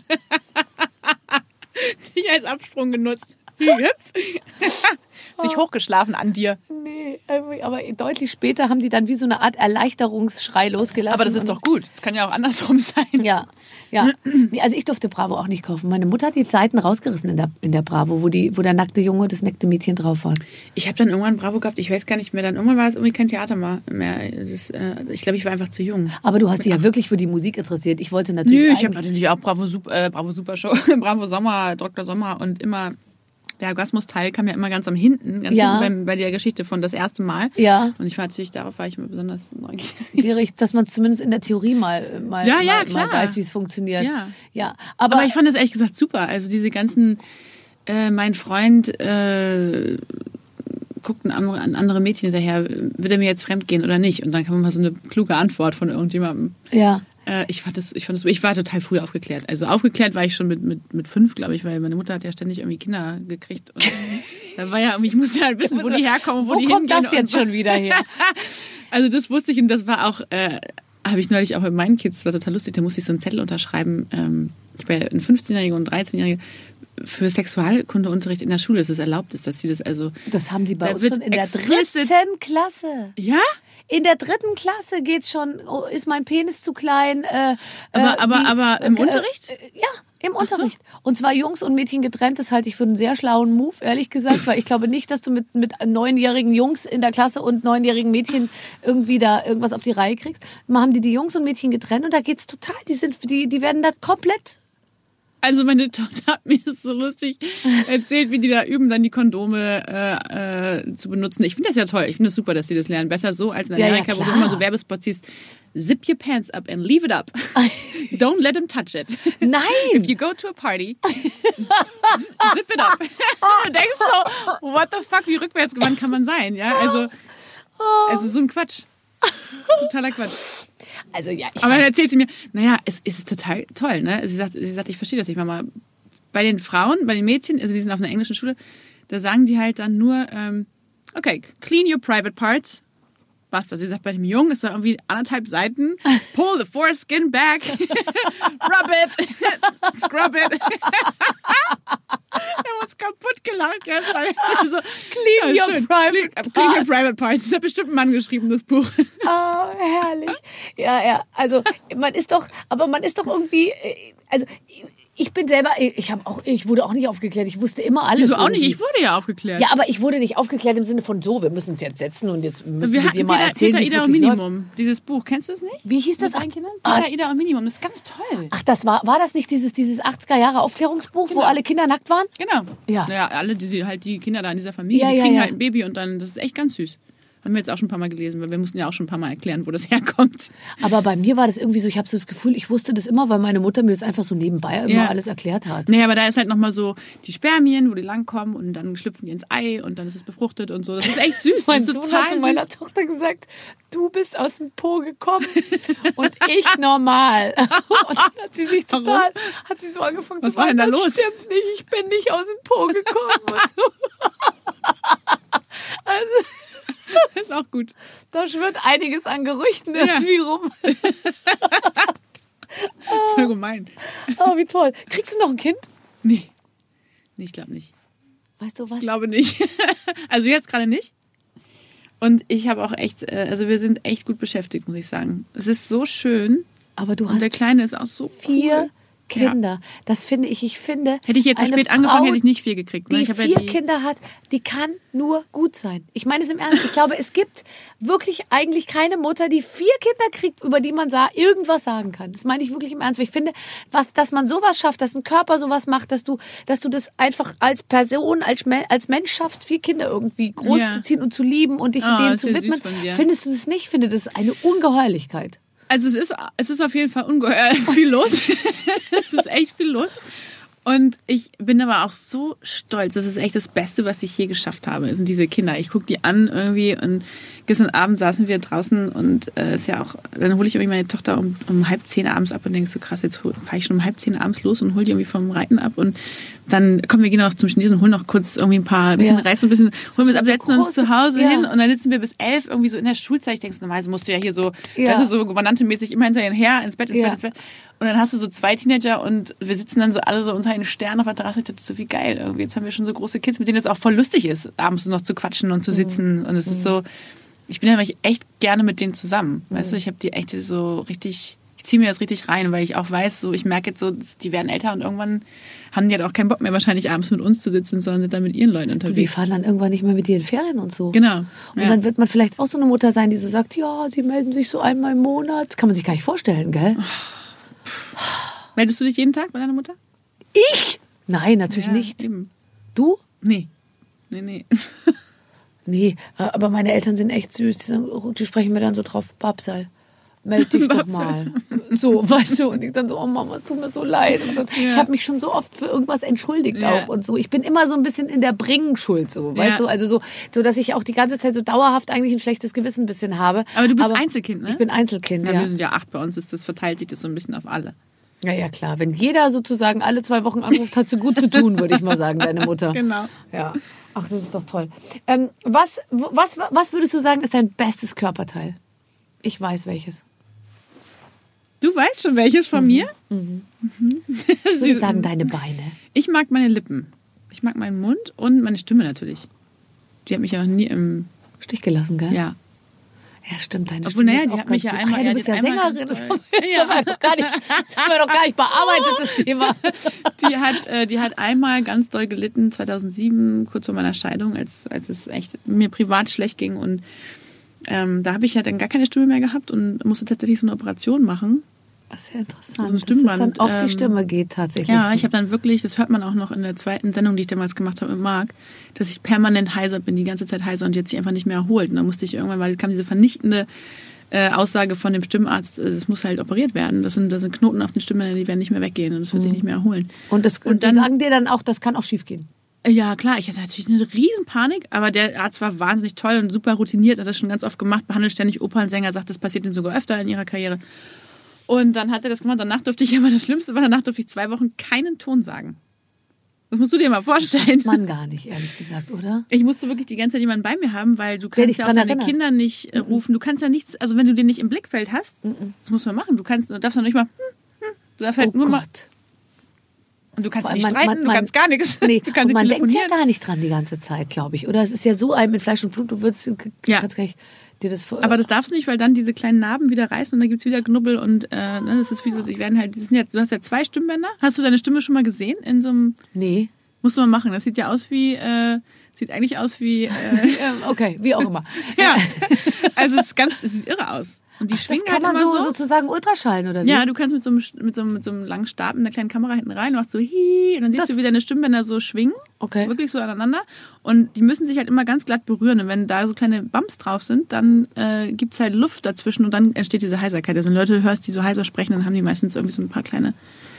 Dich als Absprung genutzt. Hüpf. Sich hochgeschlafen an dir. Nee, aber deutlich später haben die dann wie so eine Art Erleichterungsschrei losgelassen. Aber das ist Und- doch gut. Das kann ja auch andersrum sein. Ja, ja. Nee, also ich durfte Bravo auch nicht kaufen. Meine Mutter hat die Seiten rausgerissen in der, in der Bravo, wo, die, wo der nackte Junge und das nackte Mädchen drauf waren. Ich habe dann irgendwann Bravo gehabt, ich weiß gar nicht mehr, dann irgendwann war es irgendwie kein Theater mehr. Das ist, äh, ich glaube, ich war einfach zu jung. Aber du hast dich ja wirklich für die Musik interessiert. Ich wollte natürlich. Nö, ich habe eigentlich- natürlich auch Bravo, Super, äh, Bravo Super Show, Bravo Sommer, Doktor Sommer und immer, der Orgasmus-Teil kam ja immer ganz am hinten, ganz Ja. hinten bei, bei der Geschichte von das erste Mal. Ja. Und ich war natürlich, darauf war ich immer besonders neugierig. Schwierig, dass man es zumindest in der Theorie mal, mal, Ja, ja, mal, klar. mal weiß, wie es funktioniert. Ja. ja. Aber, Aber ich fand das ehrlich gesagt super. Also diese ganzen, äh, mein Freund äh, guckt ein andere, ein andere Mädchen hinterher, wird er mir jetzt fremdgehen oder nicht? Und dann kam mal so eine kluge Antwort von irgendjemandem. ja. Äh, ich fand das, ich fand das, ich war total früh aufgeklärt. Also aufgeklärt war ich schon mit, mit, mit fünf, glaube ich, weil meine Mutter hat ja ständig irgendwie Kinder gekriegt. Und da war ja, ich musste halt wissen, wo die herkommen, wo, Wo die kommt hingehen. das jetzt und, schon wieder her? Also das wusste ich und das war auch, äh, habe ich neulich auch mit meinen Kids, das war total lustig, da musste ich so einen Zettel unterschreiben, ähm, ich war ein fünfzehnjähriger und ein dreizehnjähriger, für Sexualkundeunterricht in der Schule, dass es erlaubt ist, dass sie das also... Das haben die bei Da uns wird schon in der explicit- dritten Klasse. Ja? In der dritten Klasse geht's schon, oh, ist mein Penis zu klein? Äh, Aber- äh, aber- wie- aber im äh, Unterricht? Äh, ja, im Unterricht. Und zwar Jungs und Mädchen getrennt, das halte ich für einen sehr schlauen Move, ehrlich gesagt, weil ich glaube nicht, dass du mit, mit neunjährigen Jungs in der Klasse und neunjährigen Mädchen irgendwie da irgendwas auf die Reihe kriegst. Mal haben die die Jungs und Mädchen getrennt und da geht's total, die sind, die, die werden da komplett. Also meine Tochter hat mir das so lustig erzählt, wie die da üben, dann die Kondome äh, äh, zu benutzen. Ich finde das ja toll. Ich finde es das super, dass sie das lernen. Besser so als in Ja, ja, Amerika, wo du klar. immer so Werbespots siehst. Zip your pants up and leave it up. Don't let them touch it. Nein! If you go to a party, zip it up. Du denkst so, what the fuck, wie rückwärtsgewandt kann man sein? Ja, also, also so ein Quatsch. Totaler Quatsch. Also ja, ich Aber dann weiß, erzählt sie mir, naja, es ist total toll, ne? Sie sagt, sie sagt, ich verstehe das nicht, Mama. Bei den Frauen, bei den Mädchen, also die sind auf einer englischen Schule, da sagen die halt dann nur, ähm, okay, clean your private parts. Basta. Sie sagt, bei dem Jungen ist da irgendwie anderthalb Seiten. Pull the foreskin back. Rub it. Scrub it. Wir haben uns kaputt gelacht gestern. Also, Clean ja, your schön. private Clean, clean your parts. private parts. Das hat bestimmt ein Mann geschrieben, das Buch. oh, herrlich. Ja, ja, also man ist doch, aber man ist doch irgendwie, äh, also ich bin selber, ich habe auch, ich wurde auch nicht aufgeklärt. Ich wusste immer alles. Wieso auch nicht? irgendwie. Ich wurde ja aufgeklärt. Ja, aber ich wurde nicht aufgeklärt im Sinne von so, wir müssen uns jetzt setzen und jetzt müssen wir, wir dir hatten mal Peter, erzählen, Peter, wie es Ida und wirklich läuft. Minimum. Dieses Buch, kennst du es nicht? Wie hieß das? Mit Ach, deinen Kindern? ah, Peter, Ida und Minimum, das ist ganz toll. ach, das war, war das nicht dieses, dieses achtziger Jahre Aufklärungsbuch, wo Genau. alle Kinder nackt waren? Genau. Ja. Naja, alle, die, die halt die Kinder da in dieser Familie, Ja, die ja, kriegen ja. halt ein Baby und dann, das ist echt ganz süß. Haben wir jetzt auch schon ein paar Mal gelesen, weil wir mussten ja auch schon ein paar Mal erklären, wo das herkommt. Aber bei mir war das irgendwie so, ich habe so das Gefühl, ich wusste das immer, weil meine Mutter mir das einfach so nebenbei immer ja. alles erklärt hat. Nee, aber da ist halt nochmal so die Spermien, wo die langkommen und dann schlüpfen die ins Ei und dann ist es befruchtet und so. Das ist echt süß. Mein das ist Sohn total hat zu süß. meiner Tochter gesagt, du bist aus dem Po gekommen und ich normal. Und dann hat sie sich total, Warum? hat sie so angefangen Was zu sagen, war denn da das los? stimmt nicht, ich bin nicht aus dem Po gekommen. Und so. Also... Das ist auch gut. Da schwirrt einiges an Gerüchten irgendwie ja. rum. Voll gemein. Oh, wie toll. Kriegst du noch ein Kind? Nee. Nee, ich glaube nicht. Weißt du was? Ich glaube nicht. Also jetzt gerade nicht. Und ich habe auch echt, also wir sind echt gut beschäftigt, muss ich sagen. Es ist so schön. Aber du und hast der Kleine ist auch so vier cool. Kinder. Ja. Das finde ich, ich finde... Hätte ich jetzt zu spät Frau, angefangen, hätte ich nicht viel gekriegt. Ne? Die ich vier ja die Kinder hat, die kann nur gut sein. Ich meine es im Ernst. Ich glaube, es gibt wirklich eigentlich keine Mutter, die vier Kinder kriegt, über die man sah, irgendwas sagen kann. Das meine ich wirklich im Ernst. Weil ich finde, was, dass man sowas schafft, dass ein Körper sowas macht, dass du, dass du das einfach als Person, als, als Mensch schaffst, vier Kinder irgendwie großzuziehen ja. und zu lieben und dich oh, denen zu widmen. Findest du das nicht? Ich finde das eine Ungeheuerlichkeit. Also es ist, es ist auf jeden Fall ungeheuer viel los. Es ist echt viel los. Und ich bin aber auch so stolz. Das ist echt das Beste, was ich je geschafft habe. Das sind diese Kinder. Ich gucke die an irgendwie und gestern Abend saßen wir draußen und äh, ist ja auch, dann hole ich irgendwie meine Tochter um, um halb zehn abends ab und denke so krass, jetzt fahre ich schon um halb zehn abends los und hole die irgendwie vom Reiten ab und dann kommen wir gehen noch zum Chinesen und holen noch kurz irgendwie ein paar, ein bisschen ja. Reis, ein bisschen, holen wir es ab, setzen uns zu Hause ja. hin und dann sitzen wir bis elf irgendwie so in der Schulzeit. Ich denke, normalerweise musst du ja hier so, ja. weißt du, so gouvernantenmäßig immer hinterher her, ins Bett, ins ja. Bett, ins Bett. Und dann hast du so zwei Teenager und wir sitzen dann so alle so unter den Sternen auf der Terrasse. Ich dachte, so wie geil irgendwie. Jetzt haben wir schon so große Kids, mit denen es auch voll lustig ist, abends noch zu quatschen und zu sitzen. Mhm. Und es ist so, ich bin ja echt gerne mit denen zusammen. Mhm. Weißt du, ich habe die echt so richtig, ich ziehe mir das richtig rein, weil ich auch weiß, so ich merke jetzt so, die werden älter und irgendwann haben die halt auch keinen Bock mehr, wahrscheinlich abends mit uns zu sitzen, sondern sind dann mit ihren Leuten unterwegs. Die fahren dann irgendwann nicht mehr mit dir in Ferien und so. Genau. Und ja. dann wird man vielleicht auch so eine Mutter sein, die so sagt, ja, sie melden sich so einmal im Monat. Das kann man sich gar nicht vorstellen, gell? Meldest du dich jeden Tag bei deiner Mutter? Ich? Nein, natürlich ja, nicht. Eben. Du? Nee. Nee, nee. Nee, aber meine Eltern sind echt süß. Die sprechen mir dann so drauf, Babsal, meld dich doch mal. So, weißt du, und ich dann so, oh Mama, es tut mir so leid. Und so. Ja. Ich habe mich schon so oft für irgendwas entschuldigt ja. auch und so. Ich bin immer so ein bisschen in der Bringenschuld, so, weißt ja. du, also so, so, dass ich auch die ganze Zeit so dauerhaft eigentlich ein schlechtes Gewissen ein bisschen habe. Aber du bist aber Einzelkind, ne? Ich bin Einzelkind, ja. ja. Wir sind ja acht bei uns, ist das verteilt sich das so ein bisschen auf alle. Ja, ja, klar. Wenn jeder sozusagen alle zwei Wochen anruft, hat sie gut zu tun, würde ich mal sagen, deine Mutter. Genau. Ja. Ach, das ist doch toll. Ähm, was, was, was würdest du sagen, ist dein bestes Körperteil? Ich weiß welches. Du weißt schon welches von mhm. mir? Mhm. Mhm. Ich würde sagen, deine Beine. Ich mag meine Lippen. Ich mag meinen Mund und meine Stimme natürlich. Die hat mich ja auch nie im Stich gelassen, gell? Ja. Ja, stimmt, deine Obwohl, Stimme naja, ist die auch hat mich ja einmal, Ach, ja, du bist ja Sängerin, das haben, wir, das, haben wir doch gar nicht, das haben wir doch gar nicht bearbeitet, das Thema. Die hat, äh, die hat einmal ganz doll gelitten, zweitausendsieben, kurz vor meiner Scheidung, als, als es echt mir privat schlecht ging und ähm, da habe ich ja dann gar keine Stimme mehr gehabt und musste tatsächlich so eine Operation machen. Das ist ja interessant, also ein Stimmband, dass es dann auf die Stimme geht tatsächlich. Ja, ich habe dann wirklich, das hört man auch noch in der zweiten Sendung, die ich damals gemacht habe mit Marc, dass ich permanent heiser bin, die ganze Zeit heiser und jetzt sich einfach nicht mehr erholt. Und dann musste ich irgendwann, weil es kam diese vernichtende äh, Aussage von dem Stimmarzt, es muss halt operiert werden. Das sind, das sind Knoten auf den Stimmen, die werden nicht mehr weggehen und das wird mhm. sich nicht mehr erholen. Und, das, und dann die sagen dir dann auch, das kann auch schief gehen? Ja, klar, ich hatte natürlich eine riesen Panik, aber der Arzt war wahnsinnig toll und super routiniert, hat das schon ganz oft gemacht, behandelt ständig Opernsänger, sagt, das passiert ihnen sogar öfter in ihrer Karriere. Und dann hat er das gemacht. Danach durfte ich, aber das Schlimmste war, danach durfte ich zwei Wochen keinen Ton sagen. Das musst du dir mal vorstellen. Das macht man gar nicht, ehrlich gesagt, oder? Ich musste wirklich die ganze Zeit jemanden bei mir haben, weil du kannst ja auch deine erinnert. Kinder nicht äh, rufen. Du kannst ja nichts, also wenn du den nicht im Blickfeld hast, mhm. das muss man machen. Du kannst, du darfst noch nicht mal, hm, hm, du darfst halt oh nur Gott. mal. Und du kannst Vor nicht man, streiten, man, du man, kannst gar nichts. Nee, du kannst und man nicht denkt ja gar nicht dran die ganze Zeit, glaube ich. Oder es ist ja so ein mit Fleisch und Blut, du würdest, ja. kannst gar nicht dir das vor. Aber das darfst du nicht, weil dann diese kleinen Narben wieder reißen und dann gibt es wieder Knubbel und äh, ne, das ist wie so, die werden halt, die sind jetzt, du hast ja zwei Stimmbänder. Hast du deine Stimme schon mal gesehen in so einem? Nee. Musst du mal machen. Das sieht ja aus wie, äh, sieht eigentlich aus wie, äh, okay, wie auch immer. ja. Also es ist ganz, es sieht irre aus. Und die Ach, schwingen das kann halt man immer so, so sozusagen ultraschallen, oder wie? Ja, du kannst mit so einem, mit so einem, mit so einem langen Stab in einer kleinen Kamera hinten rein, machst so hi, und dann siehst Das- du, wie deine Stimmbänder so schwingen. Okay. Wirklich so aneinander. Und die müssen sich halt immer ganz glatt berühren. Und wenn da so kleine Bumps drauf sind, dann äh, gibt es halt Luft dazwischen und dann entsteht diese Heiserkeit. Also wenn Leute hörst, die so heiser sprechen, dann haben die meistens irgendwie so ein paar kleine...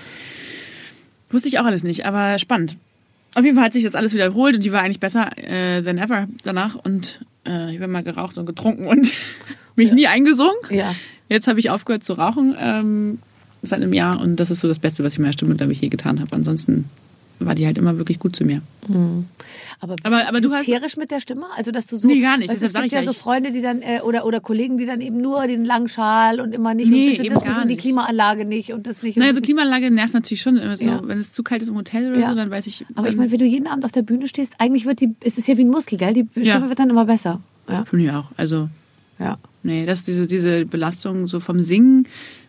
Wusste ich auch alles nicht, aber spannend. Auf jeden Fall hat sich das alles wiederholt und die war eigentlich besser äh, than ever danach. Und äh, ich habe mal geraucht und getrunken und mich Ja. nie eingesungen. Ja. Jetzt habe ich aufgehört zu rauchen ähm, seit einem Jahr und das ist so das Beste, was ich meiner Stimme, glaube ich, je getan habe. Ansonsten war die halt immer wirklich gut zu mir. Aber bist Aber- du aber du hast- hysterisch mit der Stimme? Also, dass du so... Nee, gar nicht, Weißt, du, deshalb es sag gibt ich ja ja, so ich- Freunde, die dann, äh, oder, oder Kollegen, die dann eben nur den langen Schal und immer nicht Nee, und bitte eben das nicht gar und die nicht. Klimaanlage nicht und das nicht. Naja, und so das Klimaanlage nervt natürlich schon. Immer so, Ja. wenn es zu kalt ist im Hotel oder Ja. so, dann weiß ich... Aber ich dann- meine, wenn du jeden Abend auf der Bühne stehst, eigentlich wird die, es ist ja wie ein Muskel, gell? Die Stimme Ja. wird dann immer besser. Ja, Finde ich auch. Also, ja. nee, das, diese, diese Belastung so vom Singen,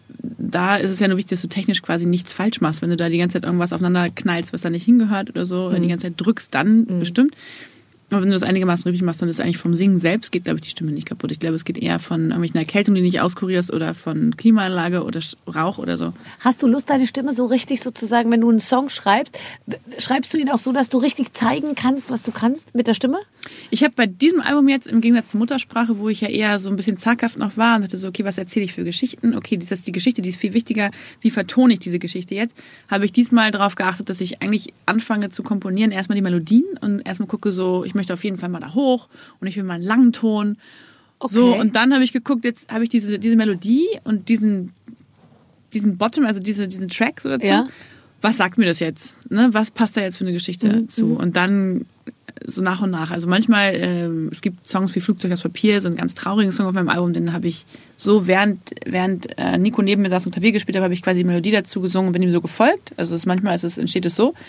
da ist es ja nur wichtig, dass du technisch quasi nichts falsch machst. Wenn du da die ganze Zeit irgendwas aufeinander knallst, was da nicht hingehört oder so, oder die ganze Zeit drückst, dann bestimmt. Aber wenn du das einigermaßen richtig machst, dann ist eigentlich vom Singen selbst, geht, glaube ich, die Stimme nicht kaputt. Ich glaube, es geht eher von irgendwelchen Erkältungen, die nicht auskurierst oder von Klimaanlage oder Sch- Rauch oder so. Hast du Lust, deine Stimme so richtig sozusagen, wenn du einen Song schreibst, w- schreibst du ihn auch so, dass du richtig zeigen kannst, was du kannst mit der Stimme? Ich habe bei diesem Album jetzt, im Gegensatz zur Muttersprache, wo ich ja eher so ein bisschen zaghaft noch war und dachte so, okay, was erzähle ich für Geschichten? Okay, das ist die Geschichte, die ist viel wichtiger. Wie vertone ich diese Geschichte jetzt? Habe ich diesmal darauf geachtet, dass ich eigentlich anfange zu komponieren, erstmal die Melodien und erstmal gucke so, ich möchte auf jeden Fall mal da hoch und ich will mal einen langen Ton. So, Okay. und dann habe ich geguckt, jetzt habe ich diese, diese Melodie und diesen, diesen Bottom, also diese, diesen Track so dazu. Ja. Was sagt mir das jetzt? Ne? Was passt da jetzt für eine Geschichte zu? Und dann so nach und nach. Also manchmal, ähm, es gibt Songs wie Flugzeug aus Papier, so einen ganz traurigen Song auf meinem Album, den habe ich so, während, während äh, Nico neben mir saß und Klavier gespielt hat, habe ich quasi die Melodie dazu gesungen und bin ihm so gefolgt. Also es ist, manchmal ist es, entsteht es so.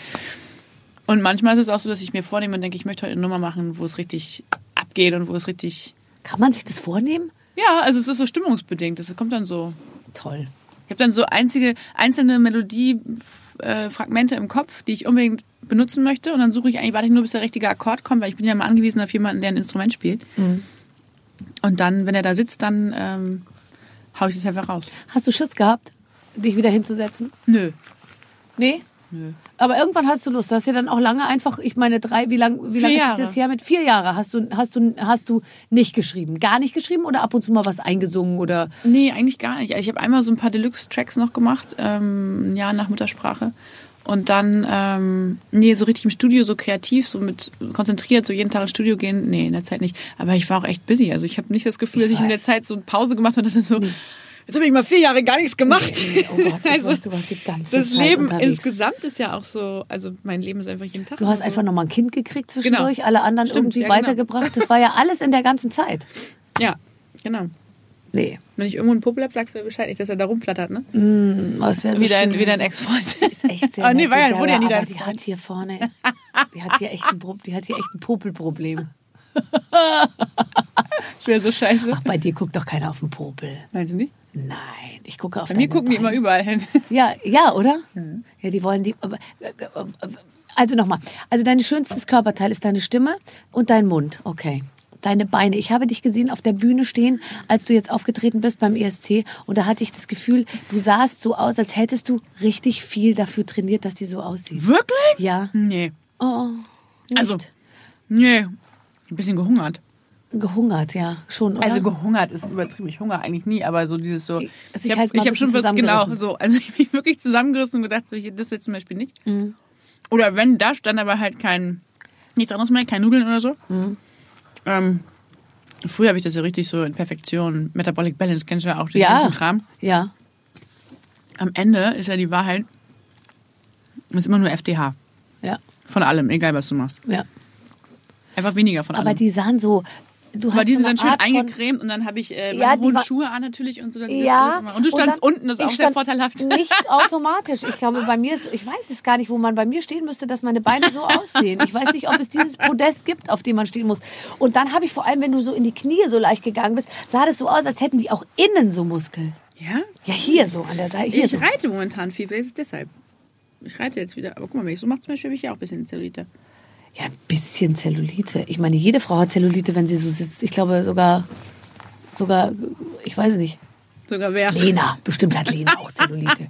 Und manchmal ist es auch so, dass ich mir vornehme und denke, ich möchte heute eine Nummer machen, wo es richtig abgeht und wo es richtig... Kann man sich das vornehmen? Ja, also es ist so stimmungsbedingt. Das kommt dann so... Toll. Ich habe dann so einzige, einzelne Melodiefragmente im Kopf, die ich unbedingt benutzen möchte. Und dann suche ich eigentlich, warte ich nur, bis der richtige Akkord kommt, weil ich bin ja mal angewiesen auf jemanden, der ein Instrument spielt. Mhm. Und dann, wenn er da sitzt, dann ähm, hau ich das einfach raus. Hast du Schiss gehabt, dich wieder hinzusetzen? Nö. Nee? Nö. Aber irgendwann hast du Lust. Du hast ja dann auch lange einfach, ich meine, drei, wie lange wie Vier lang ist das Jahre. jetzt her? Mit vier Jahren hast du, hast, du, hast du nicht geschrieben. Gar nicht geschrieben oder ab und zu mal was eingesungen oder. Nee, eigentlich gar nicht. Also ich habe einmal so ein paar Deluxe-Tracks noch gemacht, ähm, ein Jahr nach Muttersprache. Und dann, ähm, nee, so richtig im Studio, so kreativ, so mit konzentriert, so jeden Tag ins Studio gehen, nee, in der Zeit nicht. Aber ich war auch echt busy. Also ich habe nicht das Gefühl, Ich dass ich in der weiß. Zeit so eine Pause gemacht habe und dachte so, jetzt habe ich mal vier Jahre gar nichts gemacht. Nee, oh Gott, ich Also, weiß, du warst die ganze das Zeit Leben unterwegs. insgesast ist ja auch so, also mein Leben ist einfach jeden Tag. Du hast so. einfach nochmal ein Kind gekriegt zwischendurch, Genau. alle anderen Stimmt, irgendwie ja, genau. weitergebracht. Das war ja alles in der ganzen Zeit. Ja, genau. Nee, Wenn ich irgendwo einen Popel habe, sagst du mir Bescheid, nicht, dass er da rumflattert, ne? aber es wäre so Wie dein, schön wie dein gewesen. Ex-Freund. Die ist echt sehr Ah, nee, nett, war ja- die wurde ja nie Sarah, dein aber die Freund. hat hier vorne, die hat hier echt ein, Pro- die hat hier echt ein Popelproblem. Das wäre so scheiße. Ach, bei dir guckt doch keiner auf den Popel. Meinst du nicht? Nein, ich gucke auf Bei mir deine gucken die immer Beine. überall hin. Ja, ja, oder? Mhm. Ja, die wollen die. aber, äh, äh, Also nochmal. Also dein schönstes Körperteil ist deine Stimme und dein Mund. Okay. Deine Beine. Ich habe dich gesehen auf der Bühne stehen, als du jetzt aufgetreten bist beim E S C. Und da hatte ich das Gefühl, du sahst so aus, als hättest du richtig viel dafür trainiert, dass die so aussieht. Wirklich? Ja. Nee. Oh, nicht. Also, nee. Ein bisschen gehungert. Gehungert, ja, schon, oder? Also gehungert ist übertrieben. Ich hungere eigentlich nie, aber so dieses so. Sich Ich habe halt mal ich ein hab schon bisschen was, genau zusammengerissen. so. Also ich habe mich wirklich zusammengerissen und gedacht, so, hier, das jetzt zum Beispiel nicht. Oder wenn, da stand aber halt kein, nichts anderes mehr, kein Nudeln oder so. Ähm, früher habe ich das ja richtig so in Perfektion, Metabolic Balance, kennst du ja auch, den Ja. ganzen Kram. Ja. Am Ende ist ja die Wahrheit, es ist immer nur F D H. Ja. Von allem, egal was du machst. Ja. Einfach weniger von allem. Aber die sahen so. Du Aber hast die so sind eine dann schön Art von, eingecremt und dann habe ich äh, meine Ja, die hohen war- Schuhe an natürlich und so. Das ist Ja. alles immer- Und du standst dann- unten, das ist ich auch sehr stand vorteilhaft. Nicht automatisch. Ich glaube, bei mir ist, ich weiß es gar nicht, wo man bei mir stehen müsste, dass meine Beine so aussehen. Ich weiß nicht, ob es dieses Podest gibt, auf dem man stehen muss. Und dann habe ich vor allem, wenn du so in die Knie so leicht gegangen bist, sah das so aus, als hätten die auch innen so Muskeln. Ja? Ja, hier so, an der Seite. Hier Ich so. reite momentan viel, vielleicht ist es deshalb. Ich reite jetzt wieder. Aber guck mal, wenn ich so mache, zum Beispiel habe ich ja auch ein bisschen Zellulite. Ja, ein bisschen Zellulite. Ich meine, jede Frau hat Zellulite, wenn sie so sitzt. Ich glaube sogar, sogar, ich weiß nicht. Sogar wer? Lena, bestimmt hat Lena auch Zellulite.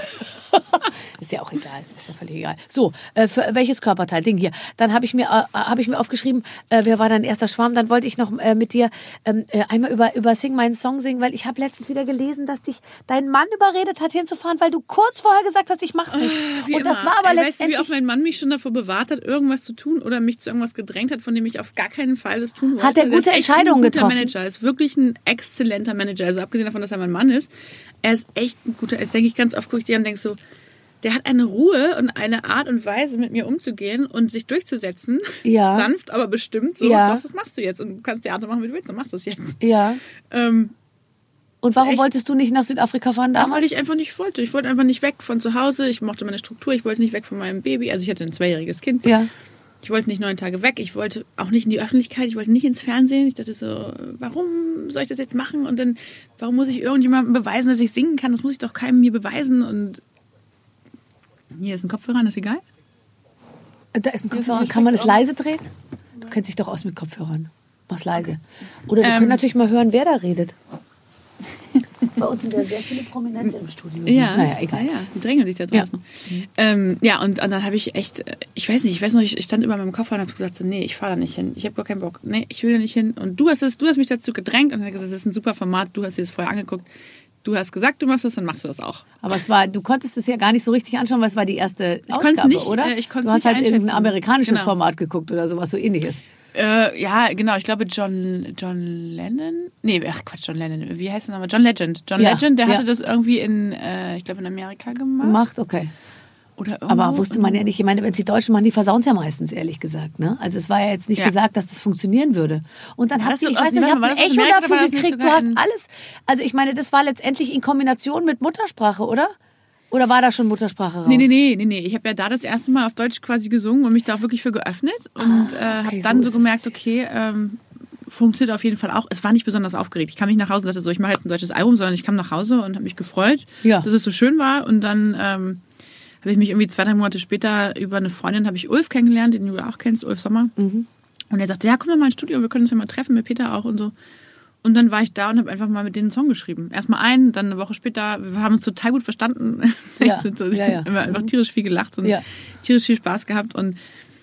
Ist ja auch egal, ist ja völlig egal. So, äh, für welches Körperteil? Ding hier. Dann habe ich mir äh, habe ich mir aufgeschrieben, äh, wer war dein erster Schwarm? Dann wollte ich noch äh, mit dir ähm, äh, einmal über über Sing meinen Song singen, weil ich habe letztens wieder gelesen, dass dich dein Mann überredet hat, hinzufahren, weil du kurz vorher gesagt hast, ich mach's nicht. Wie Und das immer. war aber Weißt letztendlich... du, wie oft mein Mann mich schon davor bewahrt hat, irgendwas zu tun oder mich zu irgendwas gedrängt hat, von dem ich auf gar keinen Fall das tun wollte. Hat er gute Entscheidungen getroffen? Er ist echt ein guter Manager, ist wirklich ein exzellenter Manager. Also abgesehen davon, dass er mein Mann ist, er ist echt ein guter. Jetzt denke ich ganz oft, gucke ich dir an und denke so, der hat eine Ruhe und eine Art und Weise, mit mir umzugehen und sich durchzusetzen. Ja. Sanft, aber bestimmt. So, ja. Doch, das machst du jetzt. Und du kannst Theater machen, wie du willst. Du machst das jetzt. Ja. Ähm, und warum echt? wolltest du nicht nach Südafrika fahren damals? Ja, weil ich einfach nicht wollte. Ich wollte einfach nicht weg von zu Hause. Ich mochte meine Struktur. Ich wollte nicht weg von meinem Baby. Also ich hatte ein zweijähriges Kind. Ja. Ich wollte nicht neun Tage weg. Ich wollte auch nicht in die Öffentlichkeit. Ich wollte nicht ins Fernsehen. Ich dachte so, warum soll ich das jetzt machen? Und dann, warum muss ich irgendjemandem beweisen, dass ich singen kann? Das muss ich doch keinem mir beweisen. Und hier ist ein Kopfhörer, ist egal? Da ist ein Kopfhörer. Kann man das leise drehen? Du kennst dich doch aus mit Kopfhörern. Mach's leise. Oder wir Ähm, können natürlich mal hören, wer da redet. Bei uns sind ja sehr viele Prominente im Studio. Ja, Naja, egal. Ja, die drängeln sich da draußen. Ja, ähm, ja und, und dann habe ich echt, ich weiß nicht, ich weiß noch, ich stand über meinem Koffer und habe gesagt so, nee, ich fahre da nicht hin. Ich habe gar keinen Bock. Nee, ich will da nicht hin. Und du hast es, du hast mich dazu gedrängt und dann gesagt, das ist ein super Format. Du hast dir das vorher angeguckt. Du hast gesagt, du machst das, dann machst du das auch. Aber es war, du konntest es ja gar nicht so richtig anschauen, weil es war die erste ich Ausgabe, nicht, oder? Äh, ich konnte du hast nicht halt irgendein einschätzen. amerikanisches Genau. Format geguckt oder sowas so ähnliches. Äh, ja, genau. Ich glaube John John Lennon. Nee, ach Quatsch, John Lennon. Wie heißt der Name? John Legend. John Ja, Legend, der ja. hatte das irgendwie in, äh, ich glaube in Amerika gemacht. Gemacht, okay. Oder irgendwo. Aber wusste man ja nicht, ich meine, wenn es die Deutschen machen, die versauen es ja meistens, ehrlich gesagt. Ne? Also es war ja jetzt nicht Ja. gesagt, dass das funktionieren würde. Und dann War hat das sie, so ich aus- weiß nicht, ich warte habe mal, ein war das aus Echo Amerika oder war dafür das nicht gekriegt, du sogar hast in- alles. Also ich meine, das war letztendlich in Kombination mit Muttersprache, oder? Oder war da schon Muttersprache raus? Nee, nee, nee, nee, nee. Ich habe ja da das erste Mal auf Deutsch quasi gesungen und mich da auch wirklich für geöffnet. Und äh, habe okay, dann so so ist gemerkt, das okay, ähm, funktioniert auf jeden Fall auch. Es war nicht besonders aufgeregt. Ich kam nicht nach Hause und dachte so, ich mache jetzt ein deutsches Album, sondern ich kam nach Hause und habe mich gefreut, Ja. dass es so schön war. Und dann ähm, habe ich mich irgendwie zwei, drei Monate später über eine Freundin, habe ich Ulf kennengelernt, den du ja auch kennst, Ulf Sommer. Mhm. Und er sagte, ja, komm doch mal ins Studio, wir können uns ja mal treffen, mit Peter auch und so. Und dann war ich da und habe einfach mal mit denen einen Song geschrieben. Erstmal einen, dann eine Woche später, wir haben uns total gut verstanden. Ja, sind so, ja, ja. Immer einfach tierisch viel gelacht und Ja. tierisch viel Spaß gehabt. Und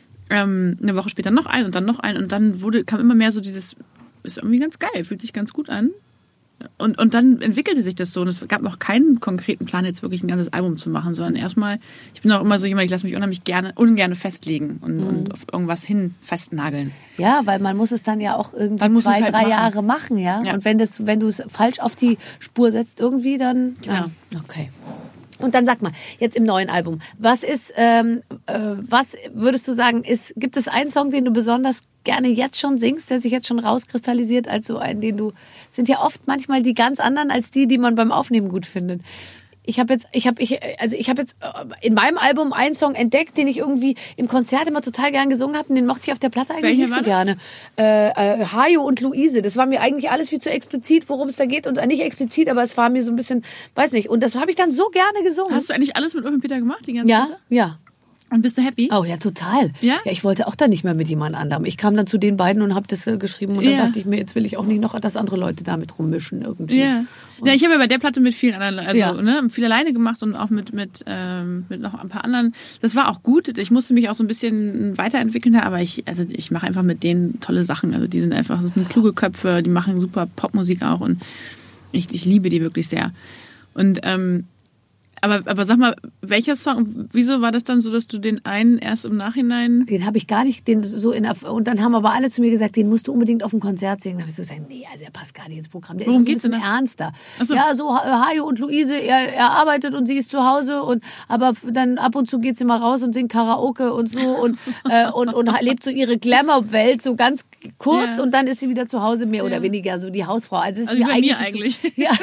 ähm, eine Woche später noch einen und dann noch einen. Und dann wurde, kam immer mehr so dieses, ist irgendwie ganz geil, fühlt sich ganz gut an. Und, und dann entwickelte sich das so. Und es gab noch keinen konkreten Plan, jetzt wirklich ein ganzes Album zu machen, sondern erstmal, ich bin auch immer so jemand, ich lasse mich unheimlich gerne, ungerne festlegen und, Mhm. und auf irgendwas hin festnageln. Ja, weil man muss es dann ja auch irgendwie Man muss zwei, es halt drei machen. Jahre machen, ja? Ja. Und wenn das, wenn du es falsch auf die Spur setzt irgendwie, dann... Genau. Ah, okay. Und dann sag mal, jetzt im neuen Album, was ist, ähm, äh, was würdest du sagen, ist, gibt es einen Song, den du besonders gerne jetzt schon singst, der sich jetzt schon rauskristallisiert als so einen, den du, sind ja oft manchmal die ganz anderen als die, die man beim Aufnehmen gut findet. Ich habe jetzt, ich habe, ich, also ich habe jetzt in meinem Album einen Song entdeckt, den ich irgendwie im Konzert immer total gern gesungen habe, und den mochte ich auf der Platte eigentlich Welcher nicht so war gerne. Äh, äh, Hajo und Luise, das war mir eigentlich alles viel zu explizit, worum es da geht, und nicht explizit, aber es war mir so ein bisschen, weiß nicht, und das habe ich dann so gerne gesungen. Hast du eigentlich alles mit Ulf und Peter gemacht, die ganze ja, Zeit? ja. Und bist du happy? Oh ja, total. Ja? Ja, ich wollte auch da nicht mehr mit jemand anderem. Ich kam dann zu den beiden und habe das äh, geschrieben, und dann Ja. dachte ich mir, jetzt will ich auch nicht noch, dass andere Leute damit rummischen irgendwie. Ja. Ja, ich habe ja bei der Platte mit vielen anderen, also Ja. ne, viel alleine gemacht und auch mit mit ähm, mit noch ein paar anderen. Das war auch gut. Ich musste mich auch so ein bisschen weiterentwickeln, aber ich also ich mache einfach mit denen tolle Sachen. Also die sind einfach, das sind kluge Köpfe, die machen super Popmusik auch, und ich ich liebe die wirklich sehr. Und ähm, aber aber sag mal, welcher Song? Wieso war das dann so, dass du den einen erst im Nachhinein? Den habe ich gar nicht, den so in, und dann haben aber alle zu mir gesagt, den musst du unbedingt auf dem Konzert singen. Da habe ich so gesagt, nee, also er passt gar nicht ins Programm. Der Worum ist so ein geht's bisschen denn da? ernster. Ach so. Ja, so Ha- Hajo und Luise, er, er arbeitet und sie ist zu Hause, und aber dann ab und zu geht sie mal raus und singt Karaoke und so und äh, und und lebt so ihre Glamour-Welt so ganz kurz, Ja. und dann ist sie wieder zu Hause, mehr oder Ja. weniger so die Hausfrau. Also es ist Also mir wie bei mir eigentlich, eigentlich. Zu, ja.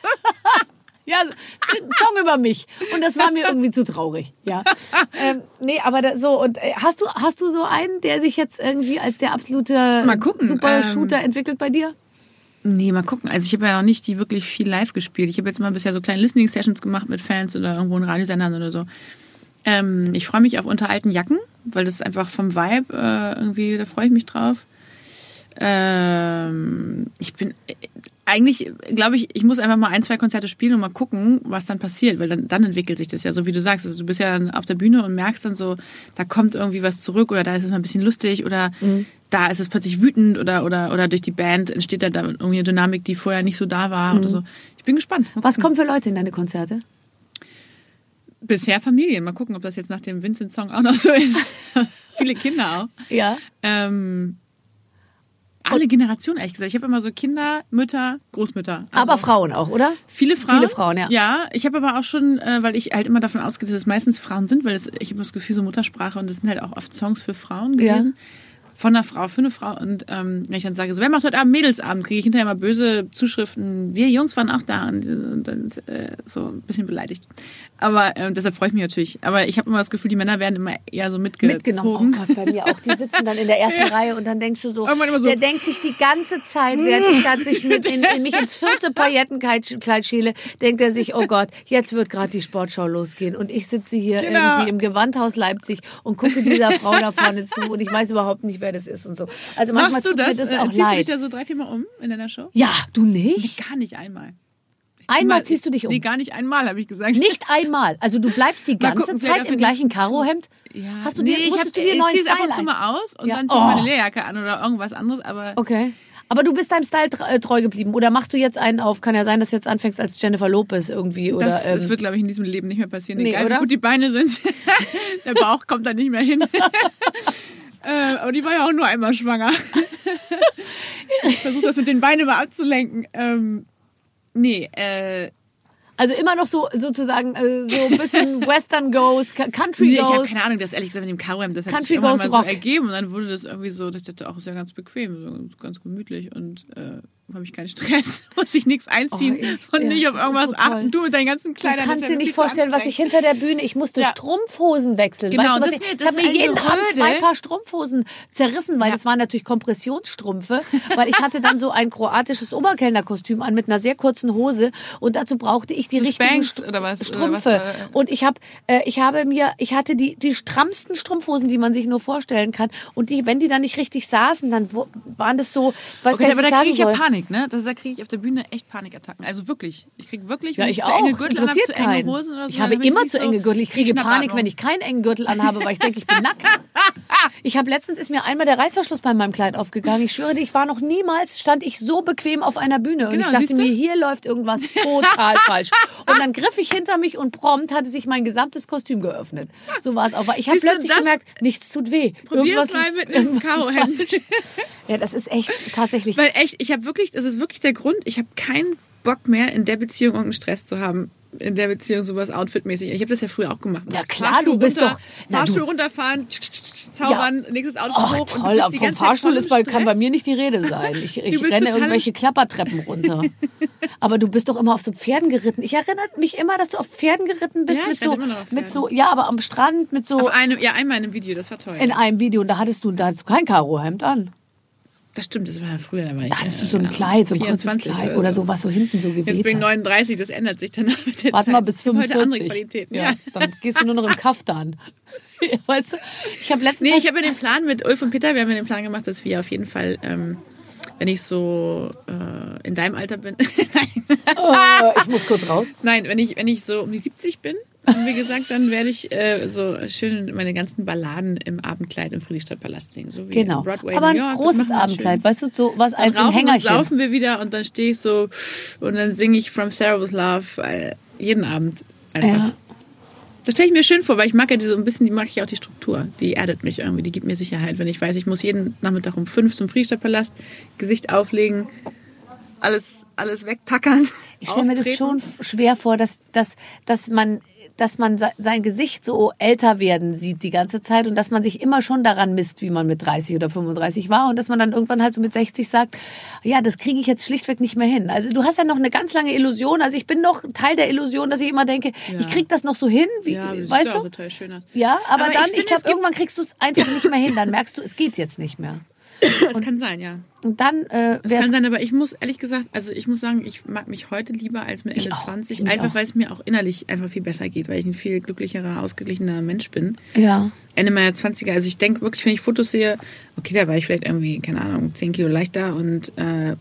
Ja, so, es ist ein Song über mich. Und das war mir irgendwie zu traurig. Ja. Ähm, nee, aber da, so, und äh, hast du, hast du so einen, der sich jetzt irgendwie als der absolute Mal gucken, Super-Shooter ähm, entwickelt bei dir? Nee, mal gucken. Also ich habe ja noch nicht die wirklich viel live gespielt. Ich habe jetzt mal bisher so kleine Listening-Sessions gemacht mit Fans oder irgendwo in Radiosendern oder so. Ähm, ich freue mich auf Unter alten Jacken, weil das ist einfach vom Vibe äh, irgendwie, da freue ich mich drauf. Ähm, ich bin eigentlich, glaube ich, ich muss einfach mal ein, zwei Konzerte spielen und mal gucken, was dann passiert, weil dann, dann entwickelt sich das ja, so wie du sagst. Also du bist ja auf der Bühne und merkst dann so, da kommt irgendwie was zurück oder da ist es mal ein bisschen lustig oder mhm. da ist es plötzlich wütend oder, oder, oder durch die Band entsteht da irgendwie eine Dynamik, die vorher nicht so da war mhm. oder so. Ich bin gespannt. Was kommen für Leute in deine Konzerte? Bisher Familien. Mal gucken, ob das jetzt nach dem Vincent-Song auch noch so ist. Viele Kinder auch. Ja. Ähm, Alle Generationen, ehrlich gesagt. Ich habe immer so Kinder, Mütter, Großmütter. Also aber Frauen auch, oder? Viele Frauen. Viele Frauen, ja. Ja, ich habe aber auch schon, weil ich halt immer davon ausgehe, dass es meistens Frauen sind, weil das, ich habe das Gefühl, so Muttersprache und das sind halt auch oft Songs für Frauen gewesen. Ja. Von einer Frau für eine Frau. Und ähm, wenn ich dann sage, so, wer macht heute Abend Mädelsabend, kriege ich hinterher mal böse Zuschriften. Wir Jungs waren auch da und, und dann äh, so ein bisschen beleidigt. Aber äh, deshalb freue ich mich natürlich. Aber ich habe immer das Gefühl, die Männer werden immer eher so mitgezogen. Mitgenommen. Oh Gott, bei mir auch. Die sitzen dann in der ersten ja. Reihe und dann denkst du so, so, der denkt sich die ganze Zeit, während ich dann sich mit in, in mich ins vierte Paillettenkleid schäle, denkt er sich, oh Gott, jetzt wird gerade die Sportschau losgehen. Und ich sitze hier genau. irgendwie im Gewandhaus Leipzig und gucke dieser Frau da vorne zu und ich weiß überhaupt nicht, wer das ist und so. Also manchmal Machst du das? Tut mir das auch Ziehst leid. du dich da so drei, vier Mal um in deiner Show? Ja, du nicht? Nee, gar nicht einmal. Einmal mal, ziehst du dich um? Nee, gar nicht einmal, habe ich gesagt. Nicht einmal? Also du bleibst die ganze gucken, Zeit im gleichen Karohemd? Ja. Hast du nee, dir, ich, hab, du dir ich neuen zieh's ab Style und zu ein? mal aus und ja. dann zieh ich oh. meine Lehrjacke an oder irgendwas anderes. Aber okay. Aber du bist deinem Style treu geblieben. Oder machst du jetzt einen auf, kann ja sein, dass du jetzt anfängst als Jennifer Lopez irgendwie. Oder, das, ähm, das wird, glaube ich, in diesem Leben nicht mehr passieren. Nee, Egal, oder? wie gut die Beine sind. Der Bauch kommt da nicht mehr hin. äh, aber die war ja auch nur einmal schwanger. Ich versuche das mit den Beinen mal abzulenken. Ähm, nee, äh... Also immer noch so sozusagen äh, so ein bisschen Western Goes, Country nee, Goes. Ich habe keine Ahnung, das ehrlich gesagt mit dem Karohemd, das hat Country sich irgendwann mal Rock. so ergeben und dann wurde das irgendwie so, das dachte auch, ist ja ganz bequem, so ganz gemütlich und äh, habe ich keinen Stress, muss ich nichts einziehen oh, ich, und ja, nicht auf irgendwas so achten. Du mit deinen ganzen Kleidern. Du kannst dir nicht vorstellen, was ich hinter der Bühne, ich musste ja. Strumpfhosen wechseln. Genau, weißt du, was das ich, mir, das ich habe mir jeden Röde. Abend zwei Paar Strumpfhosen zerrissen, weil ja. das waren natürlich Kompressionsstrümpfe, weil ich hatte dann so ein kroatisches Oberkellnerkostüm an mit einer sehr kurzen Hose und dazu brauchte ich die so richtigen Spanks, oder was, Strümpfe. Oder was, und ich habe äh, ich habe mir, ich hatte die die strammsten Strumpfhosen, die man sich nur vorstellen kann und die, wenn die dann nicht richtig saßen, dann wo, waren das so, ich weiß okay, gar nicht, aber was da kriege ich soll. ja Panik, ne? Das, da kriege ich auf der Bühne echt Panikattacken. Also wirklich. Ich kriege wirklich, ja, wenn ich, ich auch. zu enge Gürtel interessiert anhabe, zu enge Hosen oder so. Ich habe immer zu enge Gürtel. Ich kriege ich Panik, wenn ich keinen engen Gürtel anhabe, weil ich denke, ich bin nackt. Ich habe letztens ist mir einmal der Reißverschluss bei meinem Kleid aufgegangen. Ich schwöre dir, ich war noch niemals, stand ich so bequem auf einer Bühne. Und genau, ich dachte mir, hier läuft irgendwas total falsch. Und dann griff ich hinter mich und prompt hatte sich mein gesamtes Kostüm geöffnet. So war es auch. Ich habe plötzlich das? gemerkt, nichts tut weh. Probier es mal mit einem Karohemd. Ja, das ist echt tatsächlich. Weil echt, ich habe wirklich, das ist wirklich der Grund, ich habe keinen Bock mehr, in der Beziehung irgendeinen Stress zu haben. In der Beziehung sowas outfitmäßig. Ich habe das ja früher auch gemacht. Ja klar, du bist runter, doch... Na, Fahrstuhl du, runterfahren, zaubern, ja. nächstes Outfit Ach, hoch. toll, und vom Fahrstuhl ist bei, kann bei mir nicht die Rede sein. Ich, ich renne irgendwelche Klappertreppen runter. Aber du bist doch immer auf so Pferden geritten. Ich erinnere mich immer, dass du auf Pferden geritten bist. Ja, mit ich so, immer noch auf mit so, ja, aber am Strand mit so... Auf einem, ja, einmal in einem Video, das war toll. In einem Video. Und da hattest du, da hattest du kein Karohemd an. Das stimmt, das war ja früher. Da, war ich, da hattest du ja, so ein genau, Kleid, so ein kurzes Kleid oder, oder so, was so hinten so geweht hat. Jetzt bin ich neununddreißig, das ändert sich dann mit der Warte Zeit. mal bis fünfundvierzig. Heute andere Qualitäten. Ja, ja. Dann gehst du nur noch im Kaftan. Weißt du? Ich habe letztens... Nee, ich habe ja den Plan mit Ulf und Peter, wir haben ja den Plan gemacht, dass wir auf jeden Fall... Ähm, wenn ich so äh, in deinem Alter bin... äh, ich muss kurz raus. Nein, wenn ich, wenn ich so um die siebzig bin, haben wir gesagt, dann werde ich äh, so schön meine ganzen Balladen im Abendkleid im Friedrichstadtpalast singen. So wie genau. in Broadway, aber ein New York. großes Abendkleid, weißt du, so was als ein Hängerchen. Dann laufen wir wieder und dann stehe ich so und dann singe ich From Sarah with Love äh, jeden Abend einfach. Ja. Das stelle ich mir schön vor, weil ich mag ja diese ein bisschen, die mag ich auch die Struktur. Die erdet mich irgendwie, die gibt mir Sicherheit, wenn ich weiß, ich muss jeden Nachmittag um fünf zum Friedrichstadtpalast, Gesicht auflegen, alles, alles wegtackern. Ich stelle mir das schon schwer vor, dass, dass, dass man, dass man sein Gesicht so älter werden sieht die ganze Zeit und dass man sich immer schon daran misst, wie man mit dreißig oder fünfunddreißig war und dass man dann irgendwann halt so mit sechzig sagt, ja, das kriege ich jetzt schlichtweg nicht mehr hin. Also du hast ja noch eine ganz lange Illusion, also ich bin noch Teil der Illusion, dass ich immer denke, ja. ich kriege das noch so hin, wie, ja, das weißt ist du? auch total schön aus. Ja, aber, aber dann, ich, ich glaube, irgendwann kriegst du es einfach nicht mehr hin, dann merkst du, es geht jetzt nicht mehr. Das kann sein, ja. Und dann äh, das kann sein, aber ich muss ehrlich gesagt, also ich muss sagen, ich mag mich heute lieber als mit Ende auch, zwanzig, einfach auch. Weil es mir auch innerlich einfach viel besser geht, weil ich ein viel glücklicherer, ausgeglichener Mensch bin. Ja. Ende meiner zwanziger, also ich denke wirklich, wenn ich Fotos sehe, okay, da war ich vielleicht irgendwie, keine Ahnung, zehn Kilo leichter und äh,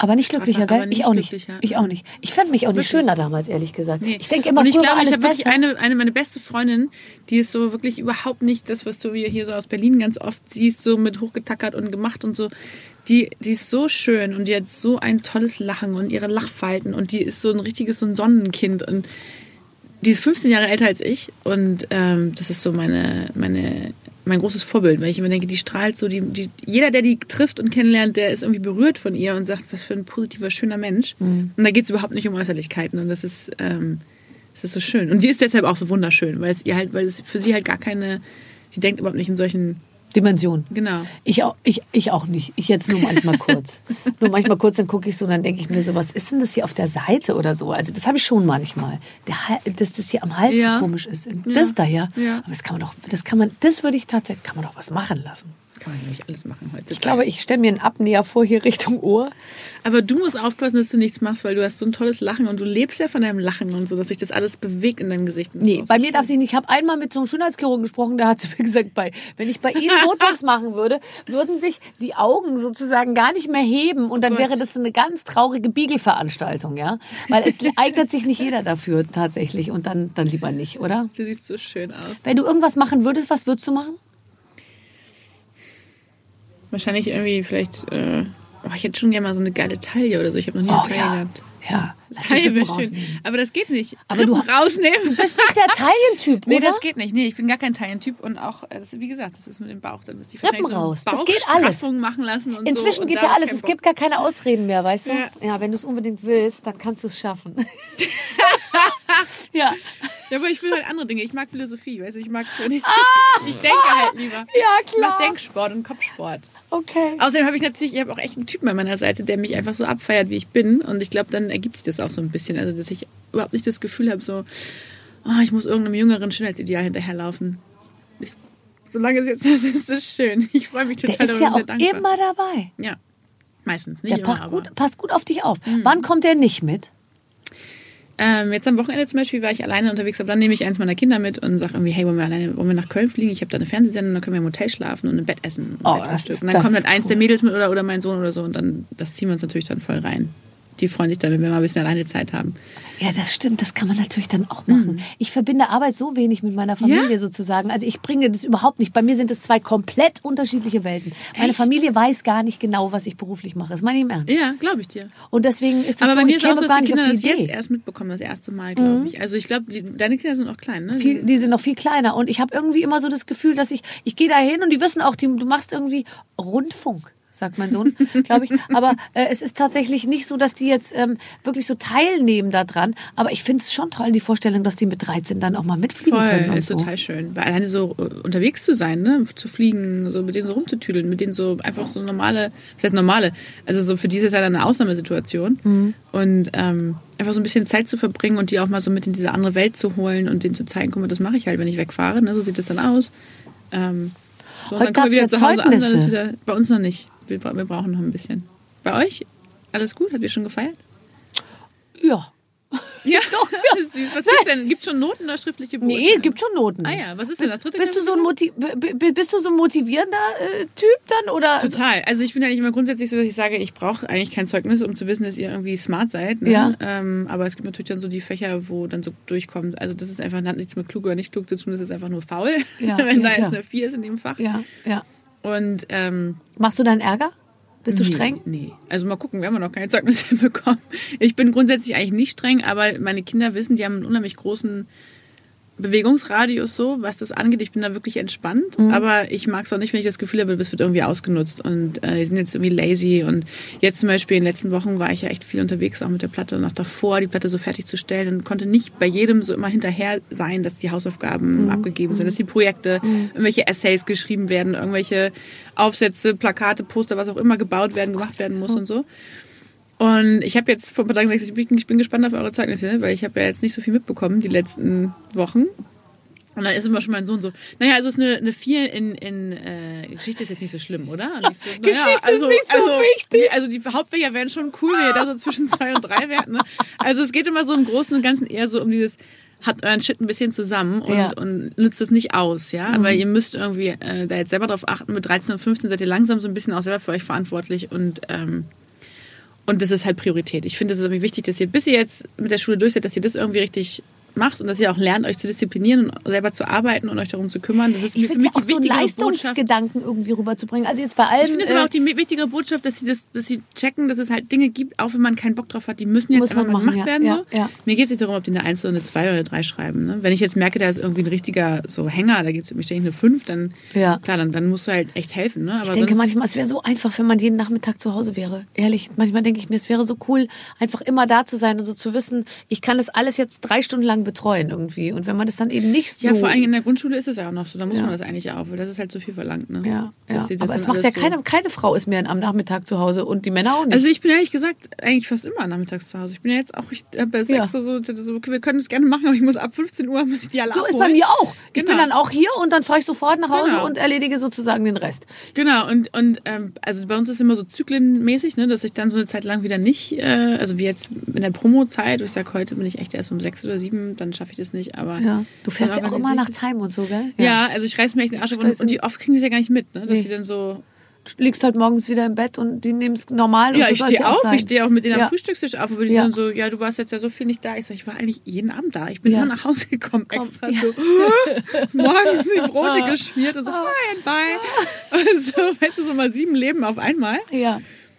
Aber nicht glücklicher, gell? Nicht ich auch nicht. glücklicher. Ich auch nicht. Ich fand mich auch nicht wirklich schöner damals, ehrlich gesagt. Nee. Ich denke immer, und ich früher glaube, war alles ich habe wirklich besser. eine, eine meine beste Freundin, die ist so wirklich überhaupt nicht das, was du hier so aus Berlin ganz oft siehst, so mit hochgetackert und gemacht und so. Die, die ist so schön und die hat so ein tolles Lachen und ihre Lachfalten und die ist so ein richtiges so ein Sonnenkind und die ist fünfzehn Jahre älter als ich und ähm, das ist so meine, meine, mein großes Vorbild, weil ich immer denke, die strahlt so, die, die, jeder, der die trifft und kennenlernt, der ist irgendwie berührt von ihr und sagt, was für ein positiver, schöner Mensch. Mhm. Und da geht es überhaupt nicht um Äußerlichkeiten und das ist, ähm, das ist so schön. Und die ist deshalb auch so wunderschön, weil es ihr halt, weil es für sie halt gar keine, sie denkt überhaupt nicht in solchen Dimension. Genau. Ich auch, ich, ich auch nicht. Ich jetzt nur manchmal kurz. nur manchmal kurz, dann gucke ich so und dann denke ich mir so, was ist denn das hier auf der Seite oder so? Also das habe ich schon manchmal. Der, dass das hier am Hals ja. so komisch ist. Das ja. da ja. ja. Aber das kann man doch, das kann man, das würde ich tatsächlich, kann man doch was machen lassen. Kann man nämlich alles machen heute. Ich glaube, ich stelle mir einen Abnäher vor hier Richtung Ohr. Aber du musst aufpassen, dass du nichts machst, weil du hast so ein tolles Lachen und du lebst ja von deinem Lachen und so, dass sich das alles bewegt in deinem Gesicht. Nee, bei mir darf sich nicht. Ich habe einmal mit so einem Schönheitschirurgen gesprochen, der hat zu mir gesagt, bei, wenn ich bei Ihnen Botox machen würde, würden sich die Augen sozusagen gar nicht mehr heben und dann wäre das eine ganz traurige Biegelveranstaltung, ja? Weil es eignet sich nicht jeder dafür tatsächlich und dann, dann lieber nicht, oder? Du siehst so schön aus. Wenn du irgendwas machen würdest, was würdest du machen? Wahrscheinlich irgendwie vielleicht, äh, oh, ich hätte schon gerne mal so eine geile Taille oder so. Ich habe noch nie eine oh, Taille ja. gehabt. Ja, Taille wäre schön. Aber das geht nicht. Aber Rippen du rausnehmen. Du bist nicht der Taillentyp, oder? Nee, das geht nicht. Nee, ich bin gar kein Taillentyp und auch, das, wie gesagt, das ist mit dem Bauch. Dann müsste ich Rippen so raus. Das geht alles. machen lassen und Inzwischen so. Und geht ja alles. Es gibt gar keine Ausreden mehr, weißt du? Ja, ja wenn du es unbedingt willst, dann kannst du es schaffen. ja. Ja, aber ich will halt andere Dinge. Ich mag Philosophie, weißt du, ich mag so nicht. Ich denke halt lieber. Ja, klar. Ich mag Denksport und Kopfsport. Okay. Außerdem habe ich natürlich, ich habe auch echt einen Typen an meiner Seite, der mich einfach so abfeiert, wie ich bin. Und ich glaube, dann ergibt sich das auch so ein bisschen. Also, dass ich überhaupt nicht das Gefühl habe, so, oh, ich muss irgendeinem jüngeren Schönheitsideal hinterherlaufen. Ich, solange es jetzt ist, ist es schön. Ich freue mich total. Der ist ja auch immer dabei. Ja, meistens. Nicht der immer, passt, aber. gut, passt gut auf dich auf. Mhm. Wann kommt der nicht mit? Ähm, jetzt am Wochenende zum Beispiel war ich alleine unterwegs, aber dann nehme ich eins meiner Kinder mit und sage irgendwie, hey, wollen wir, alleine, wollen wir nach Köln fliegen? Ich habe da eine Fernsehsendung, dann können wir im Hotel schlafen und im Bett essen. Oh, das ist, und dann das kommt halt ist eins cool. der Mädels mit oder, oder mein Sohn oder so und dann das ziehen wir uns natürlich dann voll rein. Die freuen sich dann, wenn wir mal ein bisschen alleine Zeit haben. Ja, das stimmt. Das kann man natürlich dann auch machen. Mhm. Ich verbinde Arbeit so wenig mit meiner Familie ja? sozusagen. Also ich bringe das überhaupt nicht. Bei mir sind es zwei komplett unterschiedliche Welten. Meine Echt? Familie weiß gar nicht genau, was ich beruflich mache. Das meine ich im Ernst. Ja, glaube ich dir. Und deswegen ist das Aber so, bei mir ich ist auch käme so, gar dass die nicht Kinder auf die das Idee. jetzt erst mitbekommen, das erste Mal, glaube mhm. ich. Also ich glaube, deine Kinder sind auch klein, ne? Viel, die sind noch viel kleiner. Und ich habe irgendwie immer so das Gefühl, dass ich, ich gehe da hin und die wissen auch, die, du machst irgendwie Rundfunk. Sagt mein Sohn, glaube ich. Aber äh, es ist tatsächlich nicht so, dass die jetzt ähm, wirklich so teilnehmen daran. Aber ich finde es schon toll, die Vorstellung, dass die mit dreizehn dann auch mal mitfliegen Voll, können. Und ist so. total schön. Weil alleine so äh, unterwegs zu sein, ne? Zu fliegen, so mit denen so rumzutüdeln, mit denen so einfach so normale, was heißt normale, also so für die ist es ja dann eine Ausnahmesituation. Mhm. Und ähm, einfach so ein bisschen Zeit zu verbringen und die auch mal so mit in diese andere Welt zu holen und denen zu zeigen, guck mal, das mache ich halt, wenn ich wegfahre. Ne? So sieht das dann aus. Ähm, so, Heute und dann kommen wir wieder ja zu Hause an, dann ist Zeugnisse. wieder, bei uns noch nicht. Wir, wir brauchen noch ein bisschen. Bei euch? Alles gut? Habt ihr schon gefeiert? Ja. Ja, doch. Ja. Süß. Was gibt's denn? Gibt's schon Noten oder schriftliche Beurteilung? Nee, gibt schon Noten. Ah ja, was ist denn das dritte? Bist du so ein, Motiv bist du so ein motivierender äh, Typ dann? Oder? Total. Also ich bin ja nicht immer grundsätzlich so, dass ich sage, ich brauche eigentlich kein Zeugnis, um zu wissen, dass ihr irgendwie smart seid. Ne? Ja. Ähm, aber es gibt natürlich dann so die Fächer, wo dann so durchkommt. Also das ist einfach, hat nichts mit klug oder nicht klug zu tun, das ist einfach nur faul. Ja, wenn ja, da klar. jetzt eine vier ist in dem Fach. Ja, ja. Und ähm, Machst du dann Ärger? Bist du nee, streng? Nee. Also mal gucken, wir haben noch keine Zeugnisse bekommen. Ich bin grundsätzlich eigentlich nicht streng, aber meine Kinder wissen, die haben einen unheimlich großen Bewegungsradius so, was das angeht. Ich bin da wirklich entspannt, mhm. aber ich mag es auch nicht, wenn ich das Gefühl habe, das wird irgendwie ausgenutzt und äh, die sind jetzt irgendwie lazy und jetzt zum Beispiel in den letzten Wochen war ich ja echt viel unterwegs, auch mit der Platte und auch davor, die Platte so fertigzustellen und konnte nicht bei jedem so immer hinterher sein, dass die Hausaufgaben mhm. abgegeben sind, dass die Projekte, mhm. irgendwelche Essays geschrieben werden, irgendwelche Aufsätze, Plakate, Poster, was auch immer gebaut werden, gemacht werden muss mhm. und so. Und ich habe jetzt vor ein paar Tagen gesagt, ich bin, ich bin gespannt auf eure Zeugnisse, weil ich habe ja jetzt nicht so viel mitbekommen die letzten Wochen. Und dann ist immer schon mein Sohn so, naja, also es ist eine, eine vier in, in äh, Geschichte ist jetzt nicht so schlimm, oder? Und ich so, naja, Geschichte also, ist nicht so also, wichtig. Also die Hauptfächer wären schon cool, wenn ihr da so zwischen zwei und drei wärt. Ne? Also es geht immer so im Großen und Ganzen eher so um dieses, hat euren Shit ein bisschen zusammen und, ja. und nützt es nicht aus, ja, mhm. weil ihr müsst irgendwie äh, da jetzt selber drauf achten, mit dreizehn und fünfzehn seid ihr langsam so ein bisschen auch selber für euch verantwortlich und ähm, Und das ist halt Priorität. Ich finde, es ist irgendwie wichtig, dass ihr, bis ihr jetzt mit der Schule durch seid, dass ihr das irgendwie richtig macht und dass ihr auch lernt, euch zu disziplinieren und selber zu arbeiten und euch darum zu kümmern. Das ist ich für mich auch die wichtigere so Leistungsgedanken Botschaft. irgendwie rüberzubringen. Also jetzt bei allem. Ich finde es äh, aber auch die wichtigere Botschaft, dass sie das, dass sie checken, dass es halt Dinge gibt, auch wenn man keinen Bock drauf hat, die müssen jetzt Muss man einfach mal machen, gemacht ja. werden. Ja, So. ja. Mir geht es nicht darum, ob die eine eins oder eine zwei oder eine drei schreiben. Ne? Wenn ich jetzt merke, da ist irgendwie ein richtiger so Hänger, da gibt es mich ständig eine fünf, dann Ja. klar, dann, dann musst du halt echt helfen. Ne? Aber Ich denke sonst, manchmal, es wäre so einfach, wenn man jeden Nachmittag zu Hause wäre. Ehrlich, manchmal denke ich mir, es wäre so cool, einfach immer da zu sein und so zu wissen, ich kann das alles jetzt drei Stunden lang betreuen irgendwie. Und wenn man das dann eben nicht so... ja, vor allem in der Grundschule ist es ja auch noch so, da muss Ja. man das eigentlich auch, weil das ist halt so viel verlangt. Ne? Ja, Dass ja. sie das Aber es dann macht ja alles so- keine, keine Frau ist mehr am Nachmittag zu Hause und die Männer auch nicht. Also ich bin ehrlich gesagt eigentlich fast immer nachmittags zu Hause. Ich bin ja jetzt auch, ich habe bei Ja. sechs so, so, so, okay, wir können das gerne machen, aber ich muss ab fünfzehn Uhr muss ich die alle so ist abholen. bei mir auch. Ich Genau. bin dann auch hier und dann fahre ich sofort nach Hause Genau. und erledige sozusagen den Rest. Genau, und, und ähm, also bei uns ist es immer so zyklenmäßig, ne, dass ich dann so eine Zeit lang wieder nicht, äh, also wie jetzt in der Promo-Zeit, ich sag, heute bin ich echt erst um sechs oder sieben, dann schaffe ich das nicht, aber... Ja. Du fährst dann ja auch immer organisiere nach ich das. Time und so, gell? Ja, also ich reiß mir echt den Arsch auf und, und die oft kriegen die es ja gar nicht mit, ne, dass Nee. sie dann so... Du liegst halt morgens wieder im Bett und die nehmen es normal. Ja, und so ich soll's stehe auch auf, sein. ich stehe auch mit denen Ja. am Frühstückstisch auf, aber die Ja. sind dann so, ja, du warst jetzt ja so viel nicht da. Ich sag, ich war eigentlich jeden Abend da. Ich bin Ja. immer nach Hause gekommen Komm, extra ja. so. Morgens die Brote geschmiert und so, hi and bye. Und so, weißt du, so mal sieben Leben auf einmal. Ja.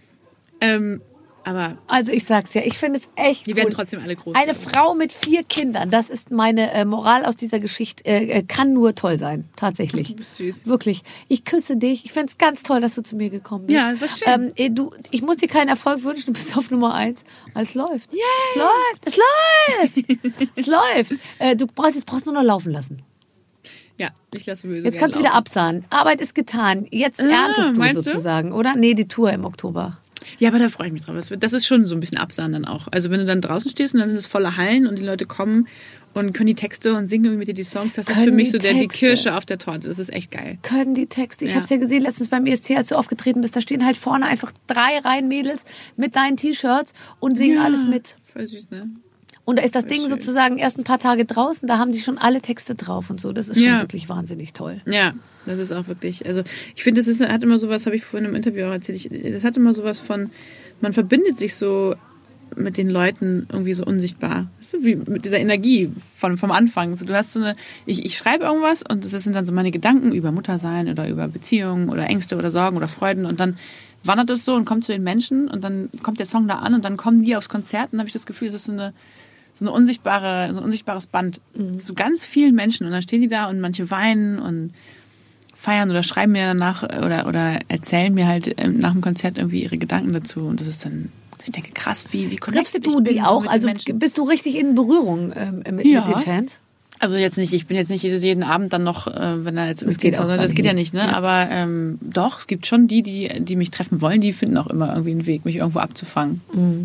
Ähm, aber Also ich sag's ja, ich finde es echt die cool. werden trotzdem alle groß. Eine werden. Frau mit vier Kindern, das ist meine äh, Moral aus dieser Geschichte, äh, äh, kann nur toll sein, tatsächlich. Du bist süß. Wirklich. Ich küsse dich. Ich finde es ganz toll, dass du zu mir gekommen bist. Ja, das war schön. Ähm, eh, du, ich muss dir keinen Erfolg wünschen, du bist auf Nummer eins. Es läuft. Es läuft. Es läuft. es läuft. Äh, du brauchst, jetzt brauchst du nur noch laufen lassen. Ja, ich lasse böse. Jetzt kannst du wieder absahen. Arbeit ist getan. Jetzt Ah, erntest du meinst du? sozusagen, oder? Nee, die Tour im Oktober. Ja, aber da freue ich mich drauf. Das wird- Das ist schon so ein bisschen Absahen dann auch. Also wenn du dann draußen stehst und dann sind es volle Hallen und die Leute kommen und können die Texte und singen mit dir die Songs, das ist Können für mich die so der, die Texte. Kirsche auf der Torte. Das ist echt geil. Können die Texte. Ich Ja. habe es ja gesehen letztens beim E S C, als du aufgetreten bist. Da stehen halt vorne einfach drei Reihen Mädels mit deinen T-Shirts und singen alles mit. Voll süß, ne? Und da ist das Ding schön. sozusagen erst ein paar Tage draußen. Da haben die schon alle Texte drauf und so. Das ist schon Ja. wirklich wahnsinnig toll. Ja, das ist auch wirklich, also ich finde, das ist, hat immer sowas, habe ich vorhin im Interview auch erzählt, ich, das hat immer sowas von, man verbindet sich so mit den Leuten irgendwie so unsichtbar. Weißt du, wie mit dieser Energie von, vom Anfang. So, du hast so eine, ich, ich schreibe irgendwas und das sind dann so meine Gedanken über Muttersein oder über Beziehungen oder Ängste oder Sorgen oder Freuden und dann wandert es so und kommt zu den Menschen und dann kommt der Song da an und dann kommen die aufs Konzert und dann habe ich das Gefühl, es ist so eine so eine unsichtbare, so ein unsichtbares Band zu ganz vielen Menschen und dann stehen die da und manche weinen und feiern oder schreiben mir danach oder, oder erzählen mir halt ähm, nach dem Konzert irgendwie ihre Gedanken dazu und das ist dann, ich denke, krass, wie, wie Triffst connected du ich bin die so auch? mit den Also Menschen. bist du richtig in Berührung ähm, mit, Ja. mit den Fans? Also jetzt nicht, ich bin jetzt nicht jeden Abend dann noch, äh, wenn er jetzt Das geht auch gar das nicht. geht ja nicht, ne? Ja. Aber ähm, doch, es gibt schon die, die, die mich treffen wollen, die finden auch immer irgendwie einen Weg, mich irgendwo abzufangen.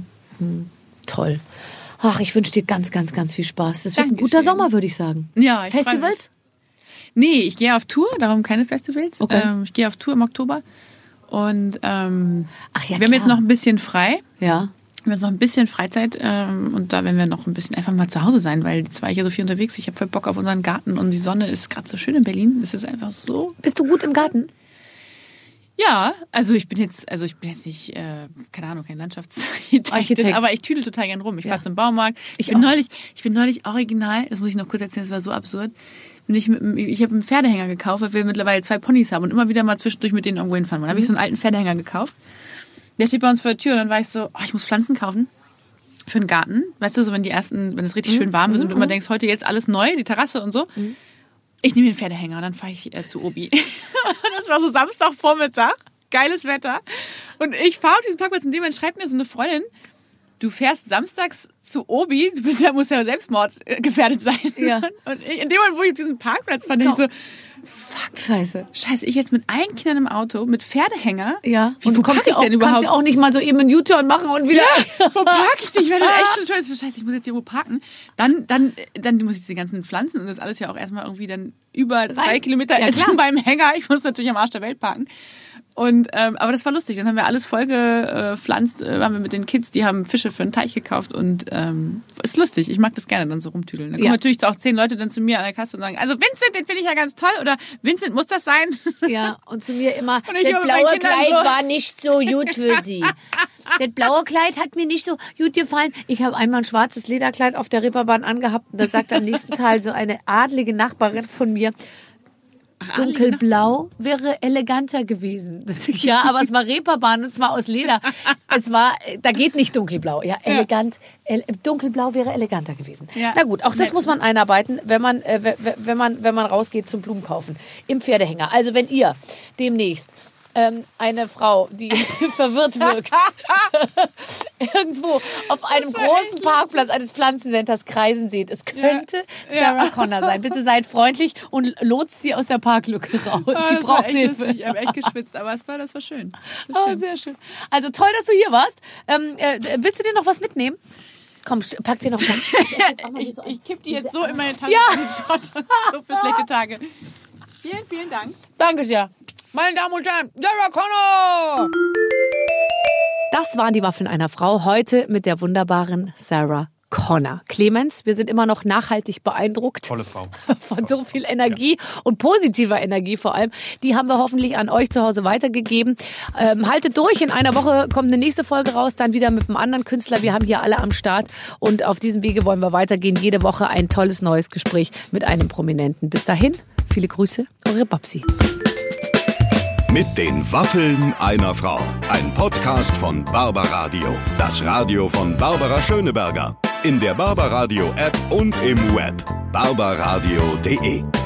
Toll. Ach, ich wünsche dir ganz, ganz, ganz viel Spaß. Das wird ein Dankeschön. guter Sommer, würde ich sagen. Ja, ich freu Festivals? Nee, ich gehe auf Tour, darum keine Festivals. Okay. Ähm, ich gehe auf Tour im Oktober. Und ähm, Ach ja, wir haben jetzt klar. noch ein bisschen frei. Ja. Wir haben jetzt noch ein bisschen Freizeit ähm, und da werden wir noch ein bisschen einfach mal zu Hause sein, weil jetzt war ich ja so viel unterwegs. Ich habe voll Bock auf unseren Garten und die Sonne ist gerade so schön in Berlin. Es ist einfach so. Bist du gut im Garten? Ja, also ich bin jetzt, also ich bin jetzt nicht, äh, keine Ahnung, kein Landschaftsarchitektin, Architekt. aber ich tüdel total gern rum. Ich Ja. fahre zum Baumarkt. Ich, Ich bin auch. neulich, ich bin neulich original, das muss ich noch kurz erzählen, das war so absurd. Bin ich mit, einem- ich habe einen Pferdehänger gekauft, weil wir mittlerweile zwei Ponys haben und immer wieder mal zwischendurch mit denen irgendwo hinfahren. Dann habe ich so einen alten Pferdehänger gekauft. Der steht bei uns vor der Tür und dann war ich so, oh, ich muss Pflanzen kaufen für den Garten. Weißt du, so wenn die ersten, wenn es richtig schön warm wird und du immer denkst, heute jetzt alles neu, die Terrasse und so. Ich nehme den Pferdehänger und dann fahre ich äh, zu Obi. Das war so Samstagvormittag, geiles Wetter. Und ich fahre auf diesen Parkplatz und dem Moment schreibt mir so eine Freundin, du fährst samstags zu Obi, du bist ja, musst ja selbstmordgefährdet sein. Ja. Und ich, in dem Moment, wo ich auf diesen Parkplatz fand, dachte ich so, Scheiße. scheiße, ich jetzt mit allen Kindern im Auto, mit Pferdehänger. Ja. Wie, Und wo du kannst park ich ja auch, denn kannst überhaupt? ja auch nicht mal so eben einen U-Turn machen und wieder... Wo park ich dich? Ich werde echt schon scheiße, scheiße, ich muss jetzt hier wo parken. Dann, dann, dann muss ich diese ganzen Pflanzen und das alles ja auch erstmal irgendwie dann über zwei Rein. Kilometer Ja, jetzt klar. beim Hänger. Ich muss natürlich am Arsch der Welt parken. Und, ähm, aber das war lustig. Dann haben wir alles vollgepflanzt, äh, haben wir mit den Kids, die haben Fische für einen Teich gekauft und ähm, ist lustig. Ich mag das gerne dann so rumtüdeln. Dann kommen ja. natürlich auch zehn Leute dann zu mir an der Kasse und sagen, also Vincent, den finde ich ja ganz toll oder Vincent, muss das sein? Ja, und zu mir immer, das blaue Kleid so. war nicht so gut für sie. Das blaue Kleid hat mir nicht so gut gefallen. Ich habe einmal ein schwarzes Lederkleid auf der Reeperbahn angehabt und da sagt am nächsten Tag so eine adlige Nachbarin von mir, dunkelblau wäre eleganter gewesen. Ja, aber es war Reeperbahn und es war aus Leder. Es war, da geht nicht dunkelblau. Ja, elegant. El, dunkelblau wäre eleganter gewesen. Ja. Na gut, auch das muss man einarbeiten, wenn man, äh, wenn man, wenn man rausgeht zum Blumenkaufen. Im Pferdehänger. Also wenn ihr demnächst ähm, eine Frau, die verwirrt wirkt, irgendwo auf einem großen Parkplatz eines Pflanzencenters kreisen seht. Es könnte ja. Sarah ja. Connor sein. Bitte seid freundlich und lotst sie aus der Parklücke raus. Oh, sie braucht Hilfe. Lustig. Ich habe echt geschwitzt, aber es war, das war schön. Das war schön. Oh, sehr schön. Also toll, dass du hier warst. Ähm, äh, willst du dir noch was mitnehmen? Komm, pack dir noch mal. ich, so ich kipp die jetzt so in meine Tasche. Ja. So für schlechte Tage. Vielen, vielen Dank. Danke sehr. Meine Damen und Herren, Sarah Connor! Das waren die Waffeln einer Frau. Heute mit der wunderbaren Sarah Connor. Clemens, wir sind immer noch nachhaltig beeindruckt. Tolle Frau. Von so viel Energie ja. und positiver Energie vor allem. Die haben wir hoffentlich an euch zu Hause weitergegeben. Ähm, haltet durch. In einer Woche kommt eine nächste Folge raus, dann wieder mit einem anderen Künstler. Wir haben hier alle am Start und auf diesem Wege wollen wir weitergehen. Jede Woche ein tolles neues Gespräch mit einem Prominenten. Bis dahin, viele Grüße, eure Babsi. Mit den Waffeln einer Frau. Ein Podcast von Barbaradio. Das Radio von Barbara Schöneberger. In der Barbaradio App und im Web. barbaradio punkt de